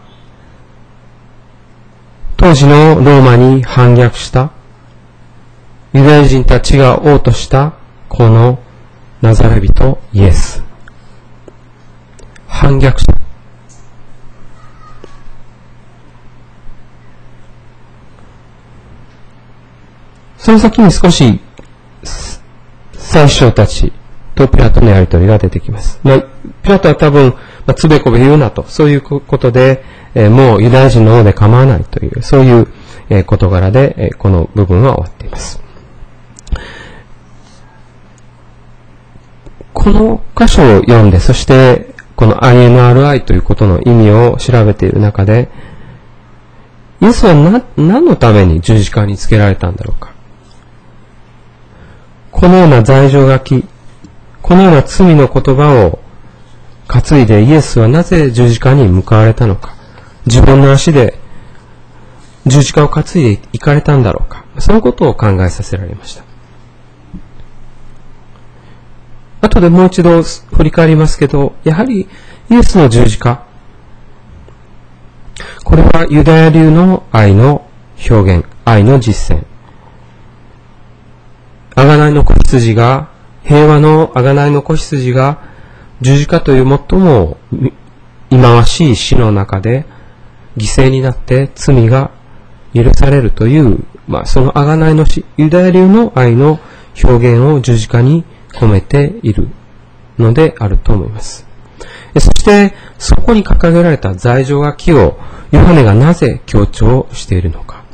当時のローマに反逆したユダヤ人たちが王としたこのナザレ人イエス。反逆者。その先に少し宰相たちとピラトのやりとりが出てきます。まあ、ピラトは多分、まあ、つべこべ言うなと、そういうことで、えー、もうユダヤ人の王で構わないという、そういう、えー、事柄で、えー、この部分は終わっています。この箇所を読んで、そしてこの アイエヌアールアイ ということの意味を調べている中で、イエスは何、何のために十字架につけられたんだろうか。このような罪状書き、このような罪の言葉を担いでイエスはなぜ十字架に向かわれたのか。自分の足で十字架を担いで行かれたんだろうか。そのことを考えさせられました。後でもう一度振り返りますけど、やはりイエスの十字架、これはユダヤ流の愛の表現、愛の実践。贖いの子羊が、平和の贖いの子羊が十字架という最も忌まわしい死の中で犠牲になって罪が許されるという、まあ、その贖いの死、ユダヤ流の愛の表現を十字架に込めているのであると思います。そしてそこに掲げられた罪状書きをヨハネがなぜ強調しているのか。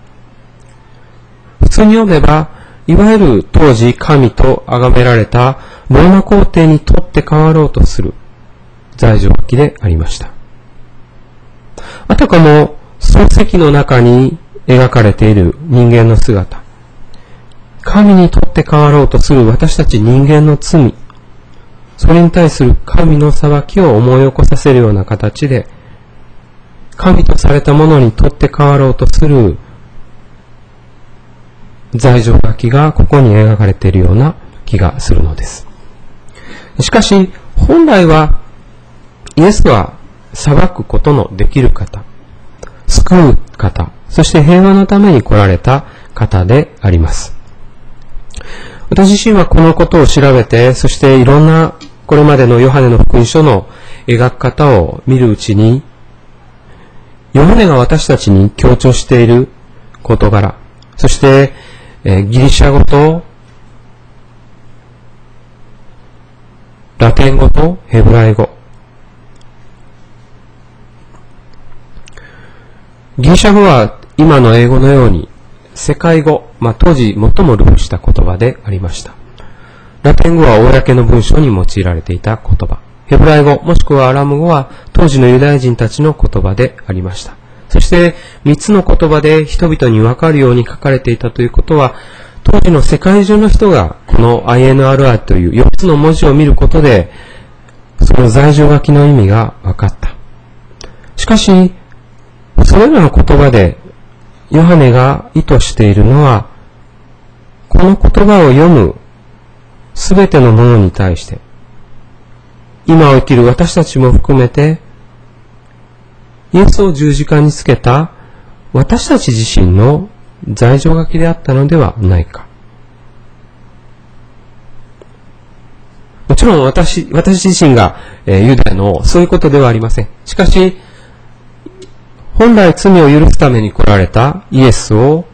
普通に読めば、いわゆる当時神と崇められたローマ皇帝にとって変わろうとする罪状書きでありました。あたかも漱石の中に描かれている人間の姿、神にとって変わろうとする私たち人間の罪、それに対する神の裁きを思い起こさせるような形で、神とされたものにとって変わろうとする罪状書きがここに描かれているような気がするのです。しかし、本来はイエスは裁くことのできる方、救う方、そして平和のために来られた方であります。私自身はこのことを調べて、そしていろんなこれまでのヨハネの福音書の描き方を見るうちに、ヨハネが私たちに強調している事柄、そしてギリシャ語とラテン語とヘブライ語、ギリシャ語は今の英語のように世界語、まあ、当時最も流布した言葉でありました。ラテン語は公の文章に用いられていた言葉。ヘブライ語もしくはアラム語は当時のユダヤ人たちの言葉でありました。そして三つの言葉で人々に分かるように書かれていたということは、当時の世界中の人がこの アイエヌアールアイ というよっつの文字を見ることで、その罪状書きの意味が分かった。しかし、それらの言葉でヨハネが意図しているのは、この言葉を読むすべてのものに対して、今を生きる私たちも含めて、イエスを十字架につけた私たち自身の罪状書きであったのではないか。もちろん私、私自身が、えー、ユダヤのそういうことではありません。しかし、本来罪を許すために来られたイエスを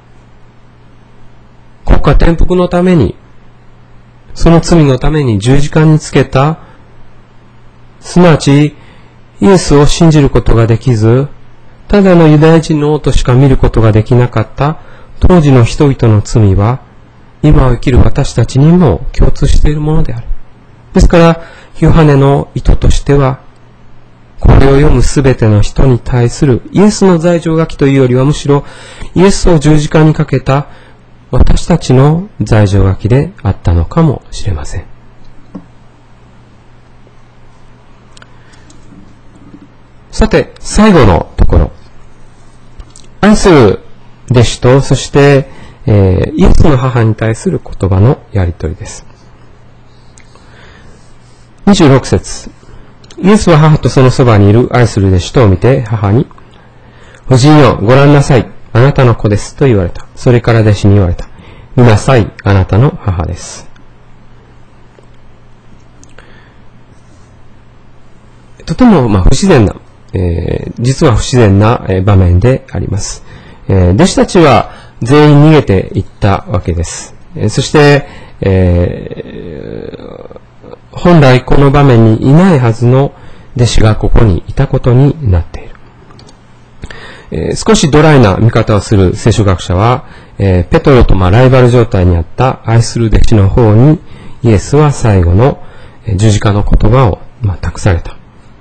国家転覆のために、その罪のために十字架につけた、すなわちイエスを信じることができず、ただのユダヤ人の王としか見ることができなかった当時の人々の罪は、今を生きる私たちにも共通しているものである。ですから、ヨハネの意図としては、これを読むすべての人に対するイエスの罪状書きというよりは、むしろイエスを十字架にかけた私たちの罪状書きであったのかもしれません。さて、最後のところ。 愛する弟子と、そして、えー、イエスの母に対する言葉のやりとりです。にじゅうろく節。イエスは母とそのそばにいる愛する弟子とを見て母に、夫人よ、ご覧なさい。あなたの子ですと言われた。それから弟子に言われた。見なさい。あなたの母です。とても、まあ、不自然な、えー、実は不自然な、えー、場面であります。えー、弟子たちは全員逃げていったわけです。えー、そして、えー、本来この場面にいないはずの弟子がここにいたことになっている。えー、少しドライな見方をする聖書学者は、えー、ペトロとまあライバル状態にあった愛する弟子の方にイエスは最後の十字架の言葉をまあ託された。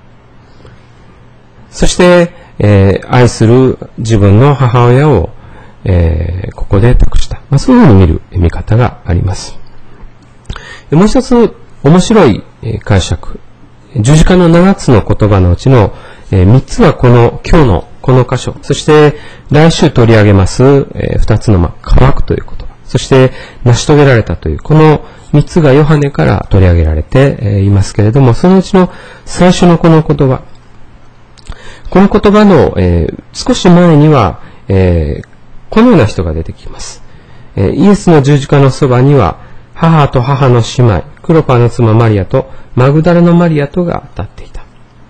そして、えー、愛する自分の母親を、えー、ここで託した。まあ、そういうふうに見る見方があります。もう一つ面白い解釈。十字架のななつの言葉のうちのみっつはこの今日のこの箇所、そして来週取り上げますふたつのまあ乾くという言葉、そして成し遂げられたというこのみっつがヨハネから取り上げられていますけれども、そのうちの最初のこの言葉、この言葉の、えー、少し前には、えー、このような人が出てきます。えー、イエスの十字架のそばには母と母の姉妹、クロパの妻マリアとマグダラのマリアとが立っていた。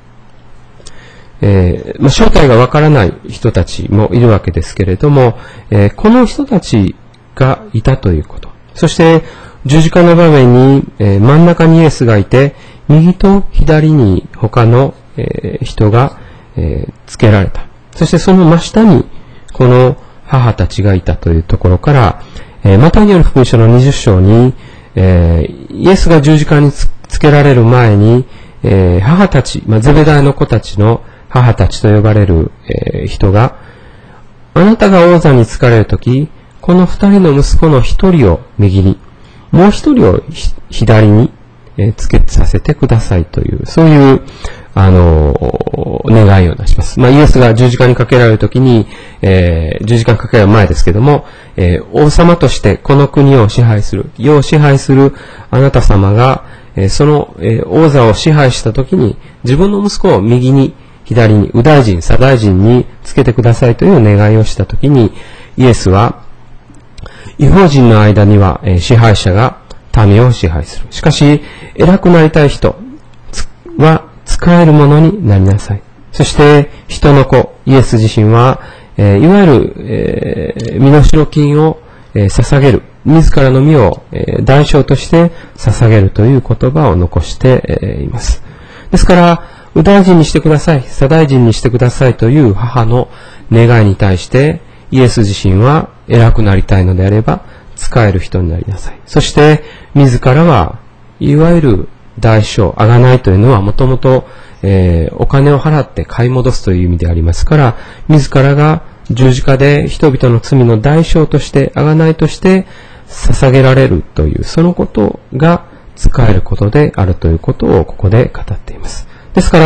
えーまあ、正体がわからない人たちもいるわけですけれども、えー、この人たちがいたということ。そして十字架の場面に、えー、真ん中にイエスがいて、右と左に他の、えー、人が、えー、つけられた。そしてその真下にこの母たちがいたというところから、えー、マタイによる福音書のにじゅっ章に、えー、イエスが十字架に つ, つけられる前に、えー、母たち、まあ、ゼベダイの子たちの母たちと呼ばれる、えー、人が、あなたが王座につかれるとき、この二人の息子の一人を右に、もう一人を左に、えー、つけさせてくださいという、そういう、あのー、願いを出します。まあ、イエスが十字架にかけられるときに、えー、十字架にかけられる前ですけども、えー、王様としてこの国を支配する、世を支配するあなた様が、えー、その、えー、王座を支配したときに、自分の息子を右に、左に、右大臣、左大臣につけてくださいという願いをしたときに、イエスは、異邦人の間には、えー、支配者が民を支配する。しかし、偉くなりたい人は、使えるものになりなさい。そして、人の子、イエス自身は、えー、いわゆる、えー、身代金を、えー、捧げる。自らの身を、えー、代償として捧げるという言葉を残して、えー、います。ですから、右大臣にしてください、左大臣にしてくださいという母の願いに対して、イエス自身は偉くなりたいのであれば、使える人になりなさい。そして、自らは、いわゆる代償、あがないというのはもともとお金を払って買い戻すという意味でありますから、自らが十字架で人々の罪の代償として、あがないとして捧げられるという、そのことが使えることであるということをここで語っています。ですから、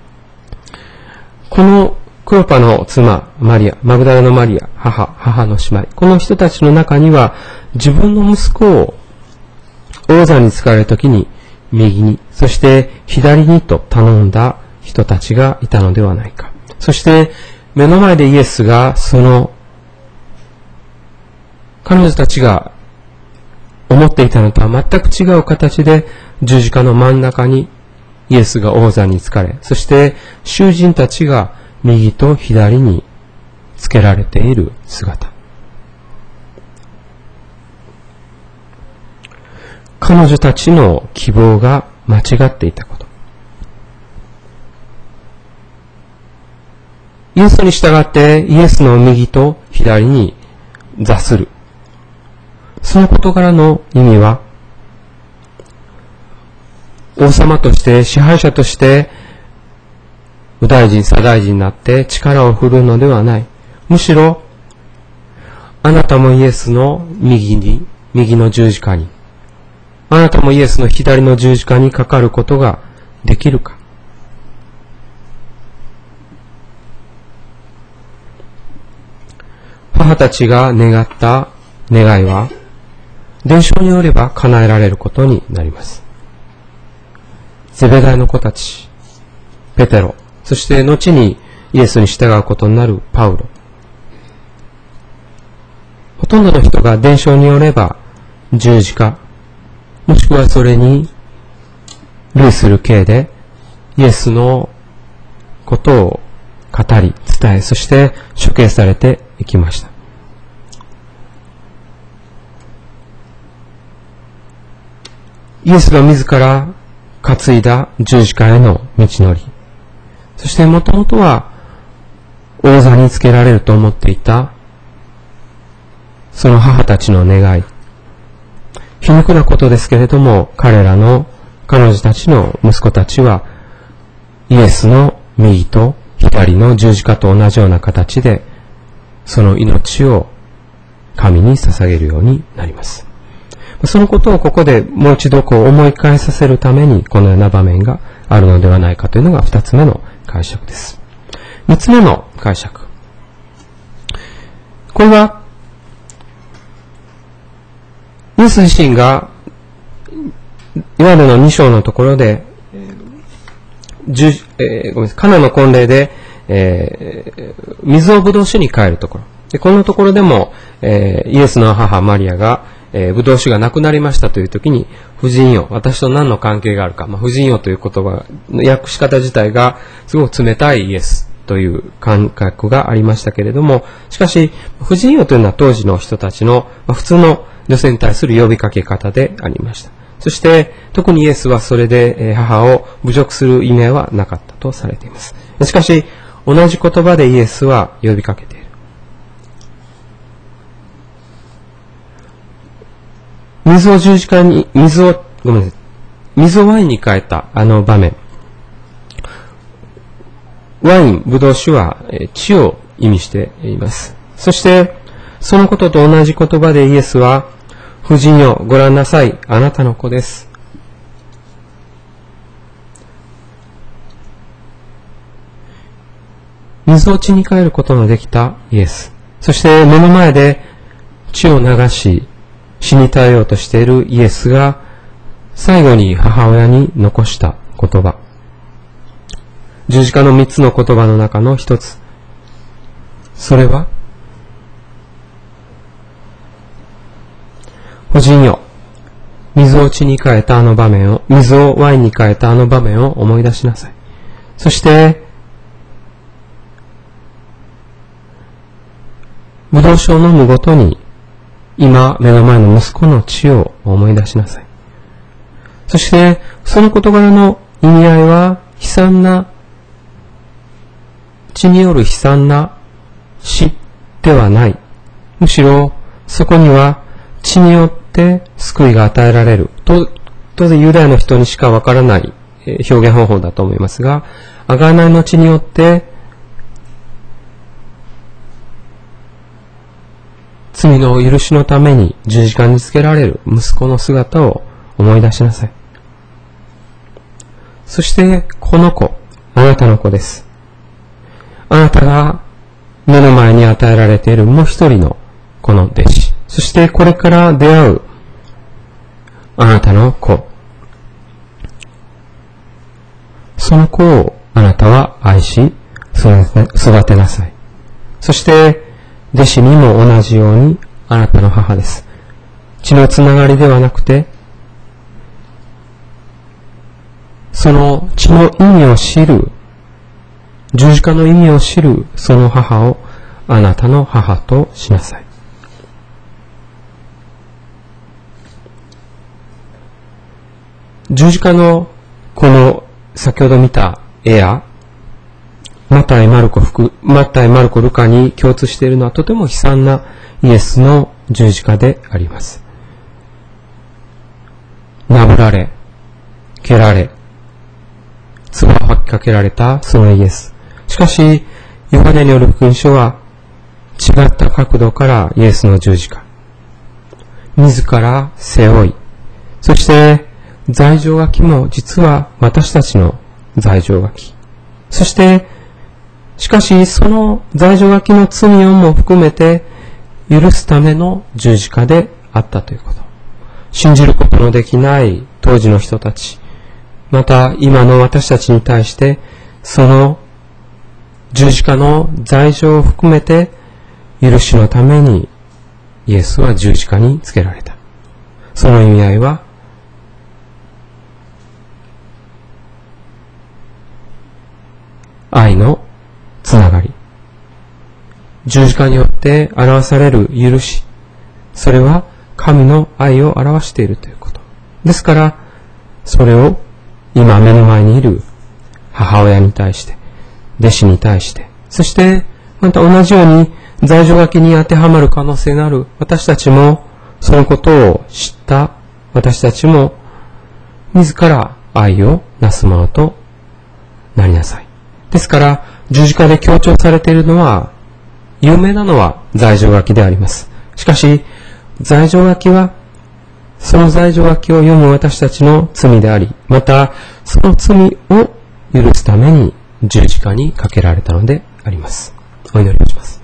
このクロパの妻、マリア、マグダラのマリア、母、母の姉妹、この人たちの中には、自分の息子を王座に使われるときに、右に、そして左にと頼んだ人たちがいたのではないか。そして、目の前でイエスが、その、彼女たちが思っていたのとは全く違う形で、十字架の真ん中にイエスが王座につかれ、そして囚人たちが右と左につけられている姿。彼女たちの希望が間違っていたこと。イエスに従ってイエスの右と左に座する。その事柄の意味は、王様として支配者として右大臣左大臣になって力を振るうのではない。むしろあなたもイエスの右に、右の十字架に、あなたもイエスの左の十字架にかかることができるか。 母たちが願った願いは、伝承によれば叶えられることになります。ゼベダイの子たち、ペテロ、そして後にイエスに従うことになるパウロ。ほとんどの人が伝承によれば十字架、もしくはそれに類する形でイエスのことを語り、伝え、そして処刑されていきました。イエスが自ら担いだ十字架への道のり、そしてもともとは王座につけられると思っていたその母たちの願い、皮肉なことですけれども、彼らの彼女たちの息子たちはイエスの右と左の十字架と同じような形でその命を神に捧げるようになります。そのことをここでもう一度こう思い返させるためにこのような場面があるのではないかというのが二つ目の解釈です。三つ目の解釈。これはイエス自身がいわゆるのに章のところで、じゅえー、ごめんなさい、カナの婚礼で、えー、水をブドウ酒に変えるところ。でこのところでも、えー、イエスの母マリアが、えー、ブドウ酒がなくなりましたという時に、婦人よ、私と何の関係があるか。まあ、婦人よという言葉の訳し方自体がすごく冷たいイエスという感覚がありましたけれども、しかし、婦人よというのは当時の人たちの、まあ、普通の女性に対する呼びかけ方でありました。そして、特にイエスはそれで母を侮辱する意味はなかったとされています。しかし、同じ言葉でイエスは呼びかけている。水を十字架に、水を、ごめんなさい。水をワインに変えたあの場面。ワイン、ブドウ酒は血を意味しています。そして、そのことと同じ言葉でイエスは、婦人よ、ご覧なさい、あなたの子です。水を血に変えることのできたイエス。そして目の前で血を流し、死に絶えようとしているイエスが、最後に母親に残した言葉。十字架の三つの言葉の中の一つ。それは、婦人よ、水を血に変えたあの場面を、水をワインに変えたあの場面を思い出しなさい。そして、ブドウ酒を飲むごとに、今目の前の息子の血を思い出しなさい。そして、その事柄の意味合いは、悲惨な、血による悲惨な死ではない。むしろ、そこには血によって救いが与えられる。と当然ユダヤの人にしかわからない表現方法だと思いますが、贖いの血によって罪の許しのために十字架につけられる息子の姿を思い出しなさい。そしてこの子、あなたの子です。あなたが目の前に与えられているもう一人のこの弟子。そしてこれから出会うあなたの子。その子をあなたは愛し育てなさい。そして弟子にも同じようにあなたの母です。血のつながりではなくて、その血の意味を知る、十字架の意味を知るその母をあなたの母としなさい。十字架のこの先ほど見た絵やマタイ、マルコ、マタイ、マルコ、ルカに共通しているのはとても悲惨なイエスの十字架であります。なぶられ、蹴られ、唾を吐きかけられたそのイエス。しかし、ヨハネによる福音書は違った角度からイエスの十字架。自ら背負い、そして罪状書きも実は私たちの罪状書き。そして、しかしその罪状書きの罪をも含めて、 許すための十字架であったということ。信じることのできない当時の人たち、また今の私たちに対して、その十字架の罪状を含めて許しのためにイエスは十字架につけられた。その意味合いは、愛のつながり。十字架によって表される許し。それは神の愛を表しているということ。ですから、それを今目の前にいる母親に対して、弟子に対して、そしてまた同じように罪状書きに当てはまる可能性のある私たちも、そのことを知った私たちも、自ら愛をなすものとなりなさい。ですから、十字架で強調されているのは、有名なのは罪状書きであります。しかし、罪状書きは、その罪状書きを読む私たちの罪であり、また、その罪を許すために十字架にかけられたのであります。お祈りをします。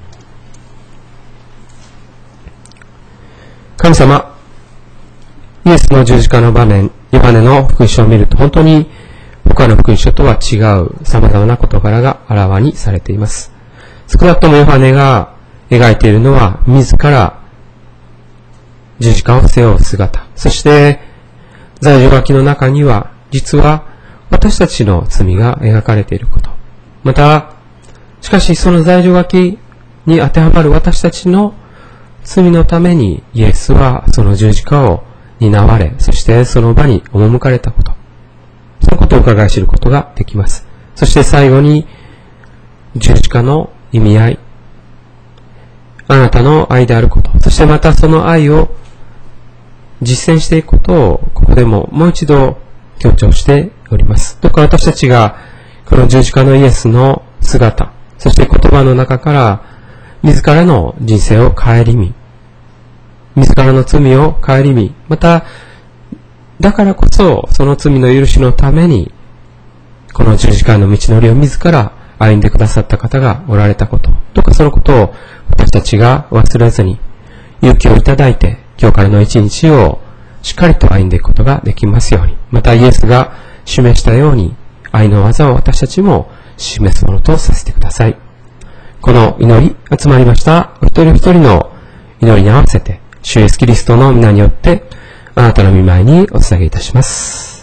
神様、イエスの十字架の場面、ヨハネの福音書を見ると本当に他の福音書とは違う様々な事柄があらわにされています。少なくともヨハネが描いているのは自ら十字架を背負う姿。そして罪状書きの中には実は私たちの罪が描かれていること。また、しかしその罪状書きに当てはまる私たちの罪のためにイエスはその十字架を担われ、そしてその場に赴かれたこと。そのことを伺い知ることができます。そして最後に十字架の意味合い、あなたの愛であること、そしてまたその愛を実践していくことをここでももう一度強調しております。どうか私たちがこの十字架のイエスの姿、そして言葉の中から自らの人生を顧み、自らの罪を顧み、まただからこそその罪の許しのためにこの十字架の道のりを自ら歩んでくださった方がおられたこと、どうかそのことを私たちが忘れずに勇気をいただいて今日からの一日をしっかりと歩んでいくことができますように、またイエスが示したように愛の技を私たちも示すものとさせてください。この祈り、集まりましたお一人お一人の祈りに合わせて主イエスキリストの皆によってあなたの御前にお捧げいたします。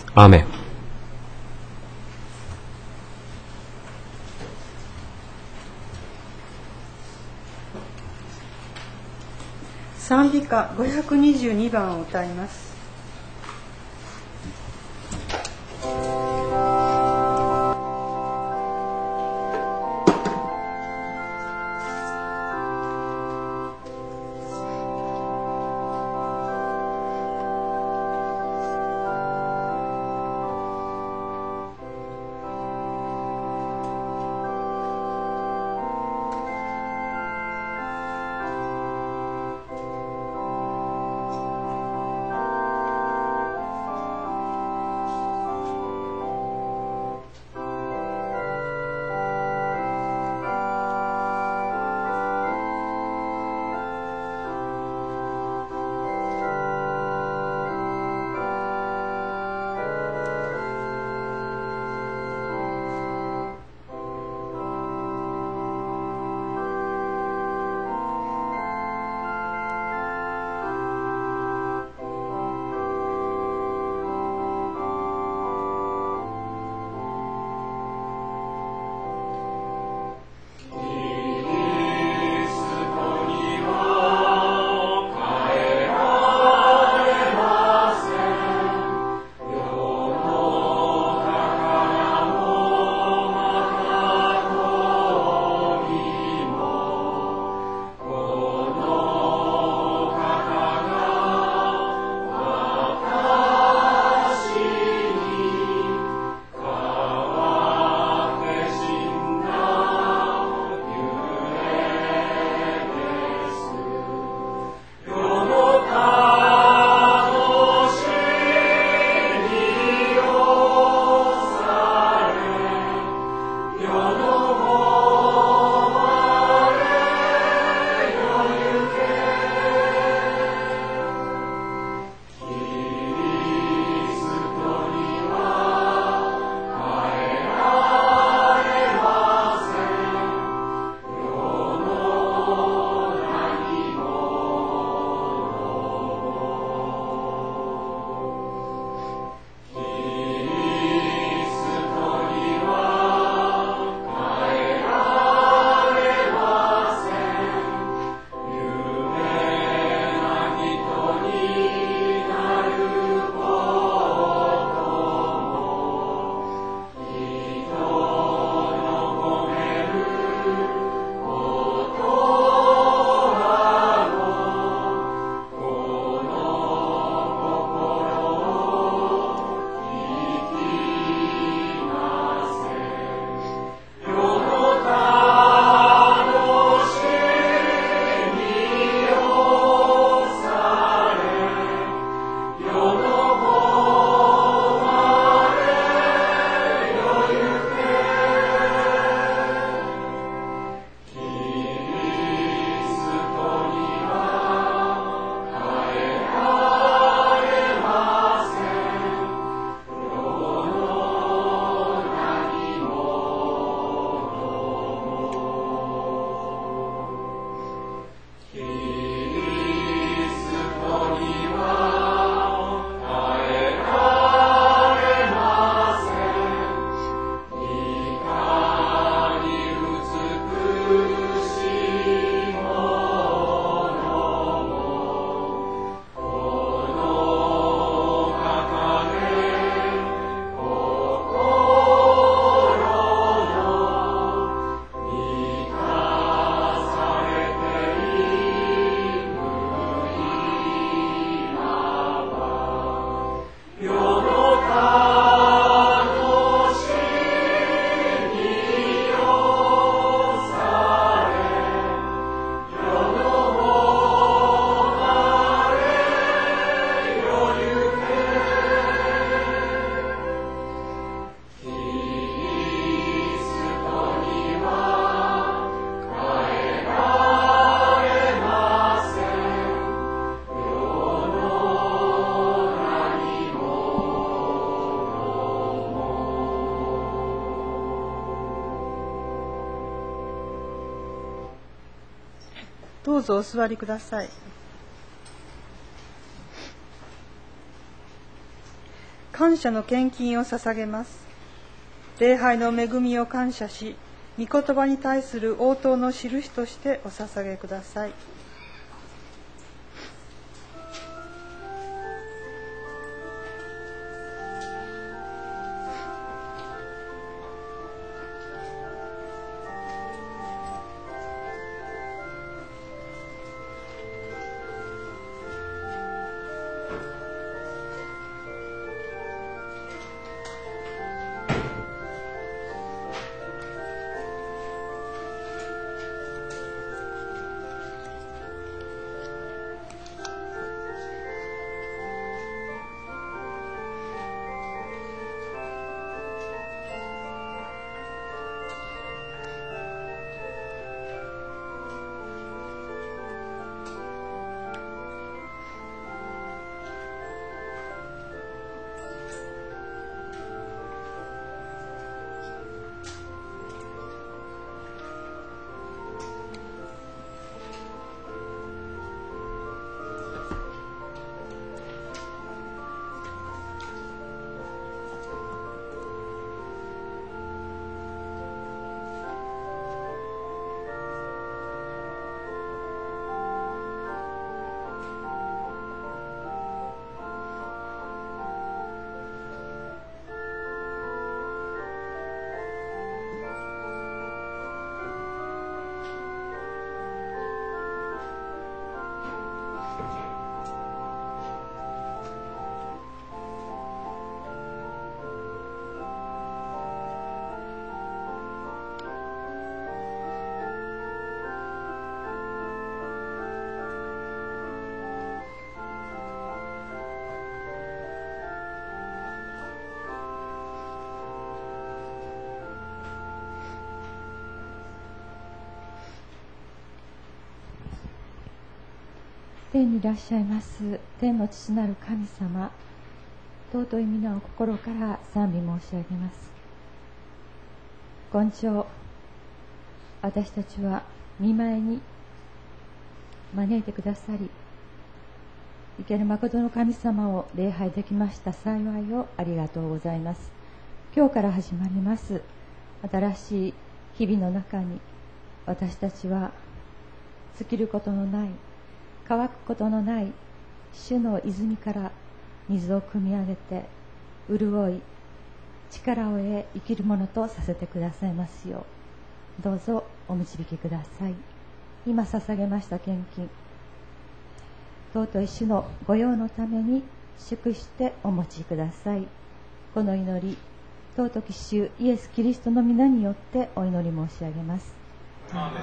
アーメン。 賛美歌ごひゃくにじゅうにばんを歌います。 「 どうぞお座りください。感謝の献金を捧げます。礼拝の恵みを感謝し、御言葉に対する応答の印としてお捧げください。 天にいらっしゃいます天の父なる神様、尊い皆を心から賛美申し上げます。今朝、私たちは御前に招いてくださり、生ける誠の神様を礼拝できました幸いをありがとうございます。今日から始まります新しい日々の中に、私たちは尽きることのない、乾くことのない主の泉から水を汲み上げて、潤い力を得生きるものとさせてくださいますよう、どうぞお導きください。今捧げました献金、尊い主の御用のために祝してお持ちください。この祈り、尊き主イエス・キリストの皆によってお祈り申し上げます。アーメン。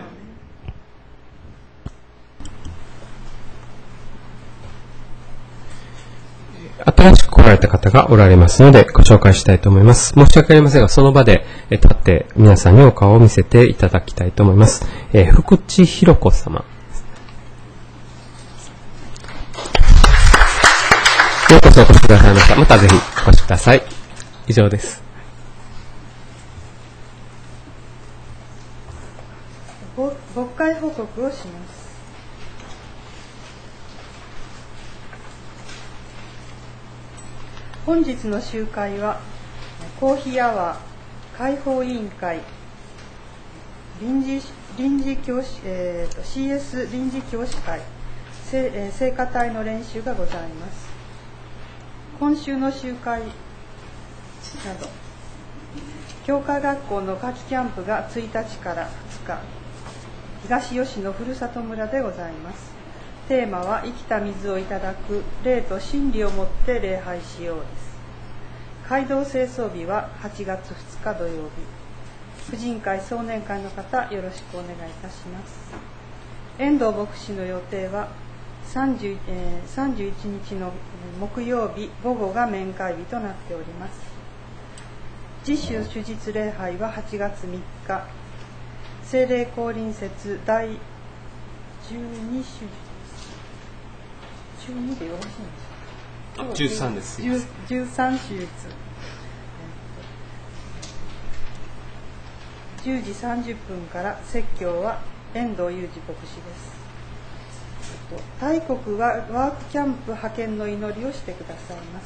新しく来られた方がおられますのでご紹介したいと思います。申し訳ありませんが、その場で立って皆さんにお顔を見せていただきたいと思います。えー、福地弘子様。ようこそお越しくださいました。またぜひお越しください。以上です。 牧会報告をします。本日の集会はコーヒーアワー開放委員会臨時臨時教師、えー、と シーエス 臨時教師会聖、えー、聖歌隊の練習がございます。今週の集会など教会学校の夏季キャンプがついたちからふつか、東吉野ふるさと村でございます。テーマは生きた水をいただく霊と真理をもって礼拝しようです。街道清掃日ははちがつふつか土曜日。婦人会総年会の方、よろしくお願いいたします。遠藤牧師の予定は30、えー、さんじゅういちにちの木曜日午後が面会日となっております。次週主日礼拝ははちがつみっか、聖霊降臨節第じゅうに手術じゅうにでよろしいんですか？ じゅうさんです。 じゅうさん手術。じゅうじさんじゅっぷんから説教は遠藤裕二牧師です。 大国はワークキャンプ派遣の祈りをしてくださいます。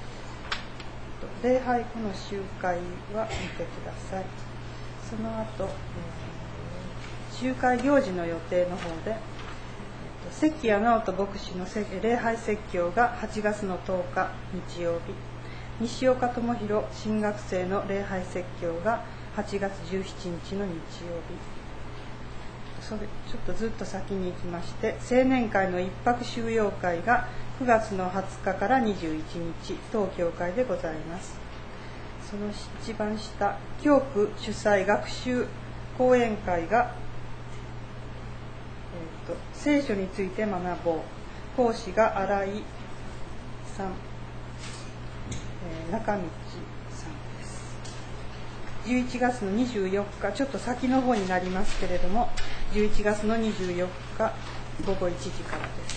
礼拝この集会は見てください。その後、えー、集会行事の予定の方で、関谷直人牧師の礼拝説教がはちがつのとおか日曜日、西岡智弘新学生の礼拝説教がはちがつじゅうしちにちの日曜日。それちょっとずっと先に行きまして、青年会の一泊収容会がくがつのはつかからにじゅういちにち当教会でございます。その一番下、教区主催学習講演会が、えー、と聖書について学ぼう。講師が新井さん、えー、中道さんです。じゅういちがつのにじゅうよっか、ちょっと先の方になりますけれども、じゅういちがつのにじゅうよっかごごいちじからです。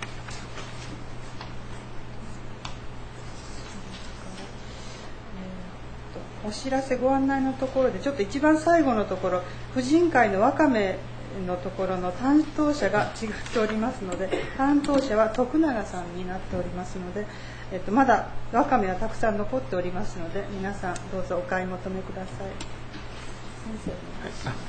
お知らせご案内のところで、ちょっと一番最後のところ、婦人会のわかめのところの担当者が違っておりますので、担当者は徳永さんになっておりますので、えっと、まだわかめはたくさん残っておりますので、皆さんどうぞお買い求めください。先生お願いします。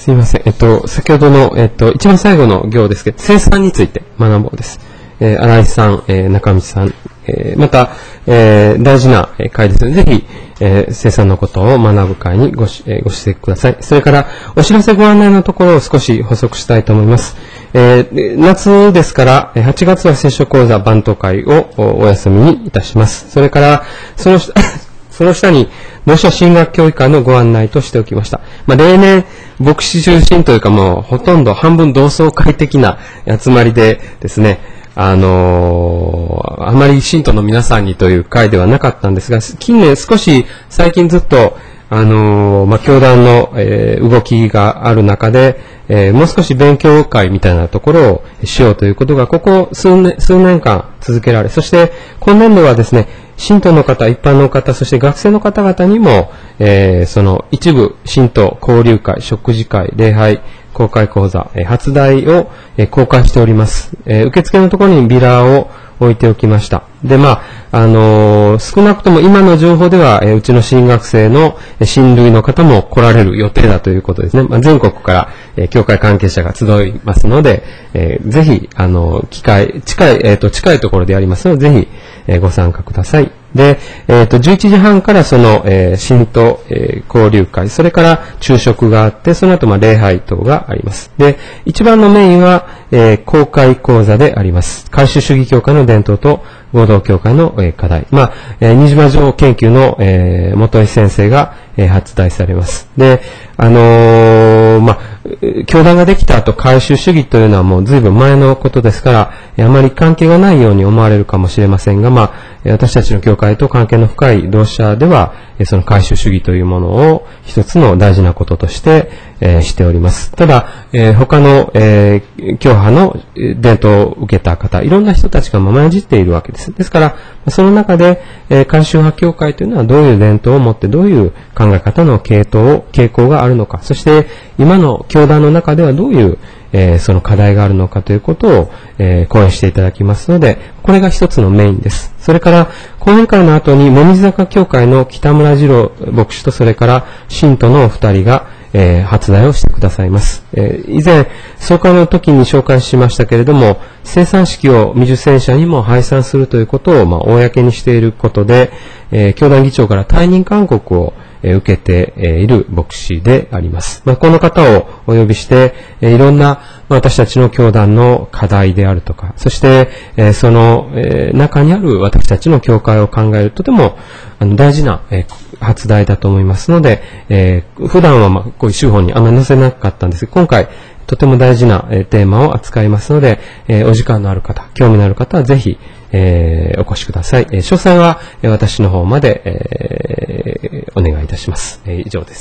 すいません。えっと、先ほどの、えっと、一番最後の行ですけど、生産について学ぼうです。えー、新井さん、えー、中道さん、えー、また、えー、大事な会ですので、ぜひ、えー、生産のことを学ぶ会にごし、えー、ご出席ください。それから、お知らせご案内のところを少し補足したいと思います。えー、夏ですから、はちがつは聖書講座番頭会を お, お休みにいたします。それから、その、その下に、同社進学教育会のご案内としておきました。まあ、例年、牧師中心というかもう、ほとんど半分同窓会的な集まりでですね、あのー、あまり信徒の皆さんにという会ではなかったんですが、近年少し最近ずっと、あのー、まあ、教団の、えー、動きがある中で、えー、もう少し勉強会みたいなところをしようということが、ここ数年、数年間続けられ、そして今年度はですね、信徒の方、一般の方、そして学生の方々にも、えー、その一部、信徒交流会、食事会、礼拝、公開講座、えー、初台を、えー、公開しております。えー、受付のところにビラを置いておきました。で、まあ、あのー、少なくとも今の情報では、えー、うちの新学生の親類の方も来られる予定だということですね。まあ、全国から、えー、教会関係者が集いますので、えー、ぜひ、あのー、機会、近い、えっと、近いところでやりますので、ぜひ、えー、ご参加ください。で、えっと、じゅういちじはんからその、えー、信徒、えー、交流会、それから昼食があって、その後、まあ、礼拝等があります。で、一番のメインは、えー、公開講座であります。改宗主義教会の伝統と合同教会の、えー、課題。まあ、えー、新島城研究の、えー、元井先生が、えー、発題されます。で、あのー、まあ、教団ができた後、改宗主義というのはもう随分前のことですから、あまり関係がないように思われるかもしれませんが、まあ、私たちの教会と関係の深い同志社では、その改宗主義というものを一つの大事なこととして、えー、しております。ただ、えー、他の、えー、教派の伝統を受けた方、いろんな人たちが混じっているわけです。ですから、その中で、えー、改宗派教会というのはどういう伝統を持って、どういう考え方の系統、傾向があるのか、そして今の教団の中ではどういう、えー、その課題があるのかということを、えー、講演していただきますので、これが一つのメインです。それから、講演会の後に、もみじ坂教会の北村次郎牧師と、それから信徒のお二人が、えー、発題をしてくださいます。えー、以前、総会の時に紹介しましたけれども、生産式を未受選者にも配散するということを、まあ、公にしていることで、えー、教団議長から退任勧告を受けている牧師であります。まあ、この方をお呼びして、いろんな私たちの教団の課題であるとか、そしてその中にある私たちの教会を考えるとても大事な発題だと思いますので、普段はまあこういう手法にあまり載せなかったんですが、今回とても大事なテーマを扱いますので、お時間のある方、興味のある方はぜひえー、お越しください。えー、詳細は、えー、私の方まで、えー、お願いいたします。えー、以上です。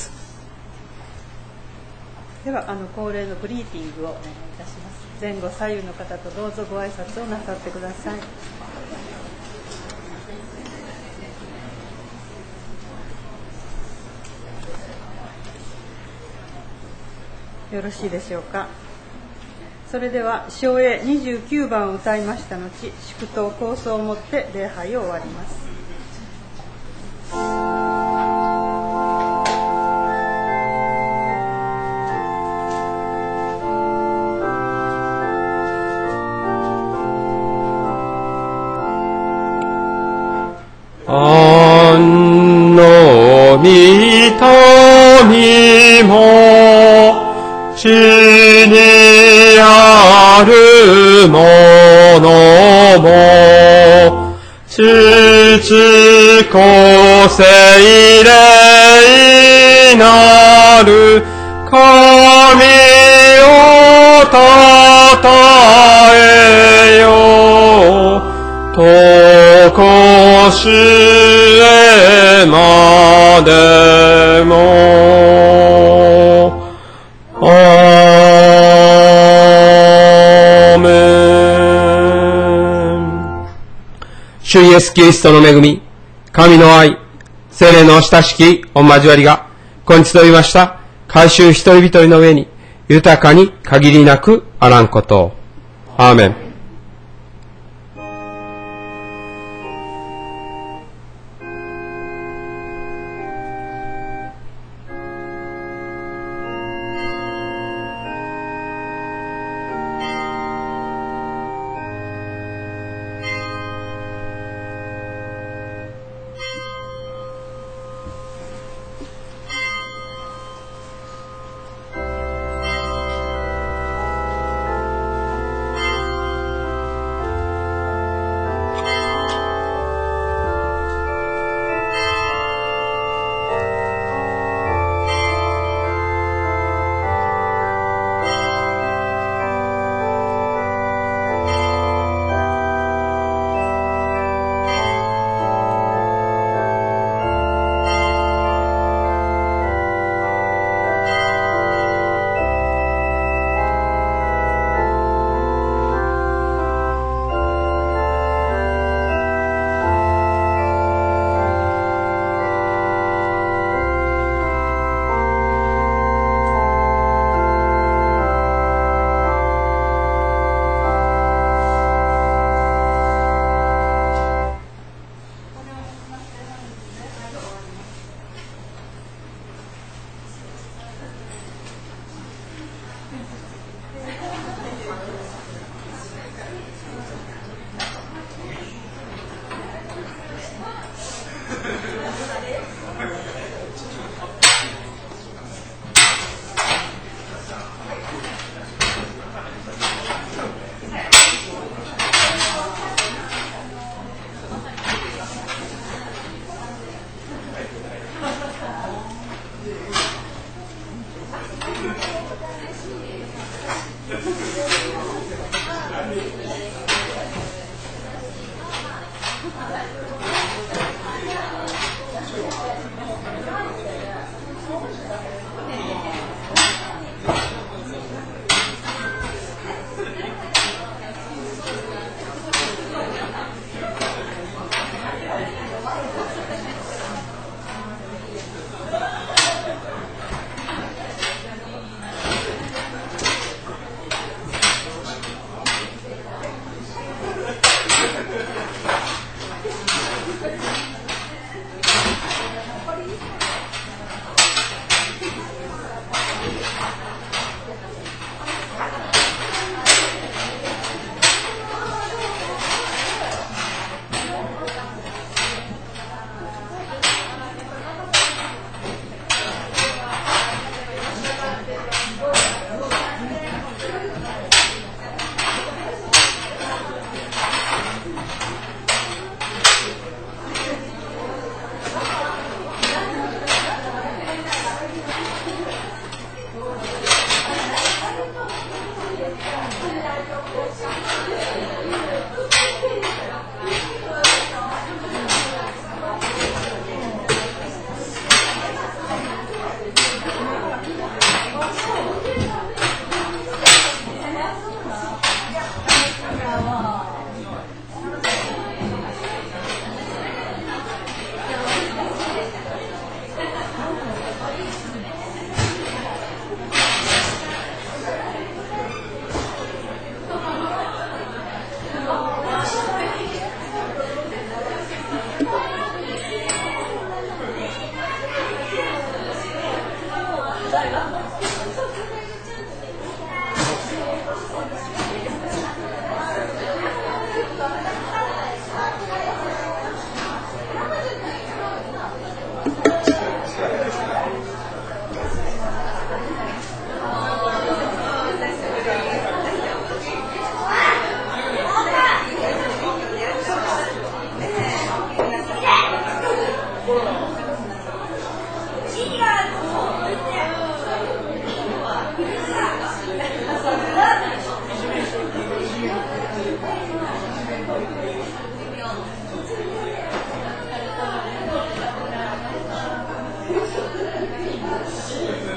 では、あの恒例のグリーティングをお願いいたします。前後左右の方とどうぞご挨拶をなさってください。よろしいでしょうか。 それでは唱詠にじゅうきゅうばんを歌いました後、祝祷構想をもって礼拝を終わります。 安の御民も地にあるものも父子聖霊なる神をたたえよとこしえまでもアーメン。主イエスキリストの恵み、神の愛、聖霊の親しき御交わりが、今日と言いました改宗一人一人の上に豊かに限りなくあらんことを。アーメン。 す。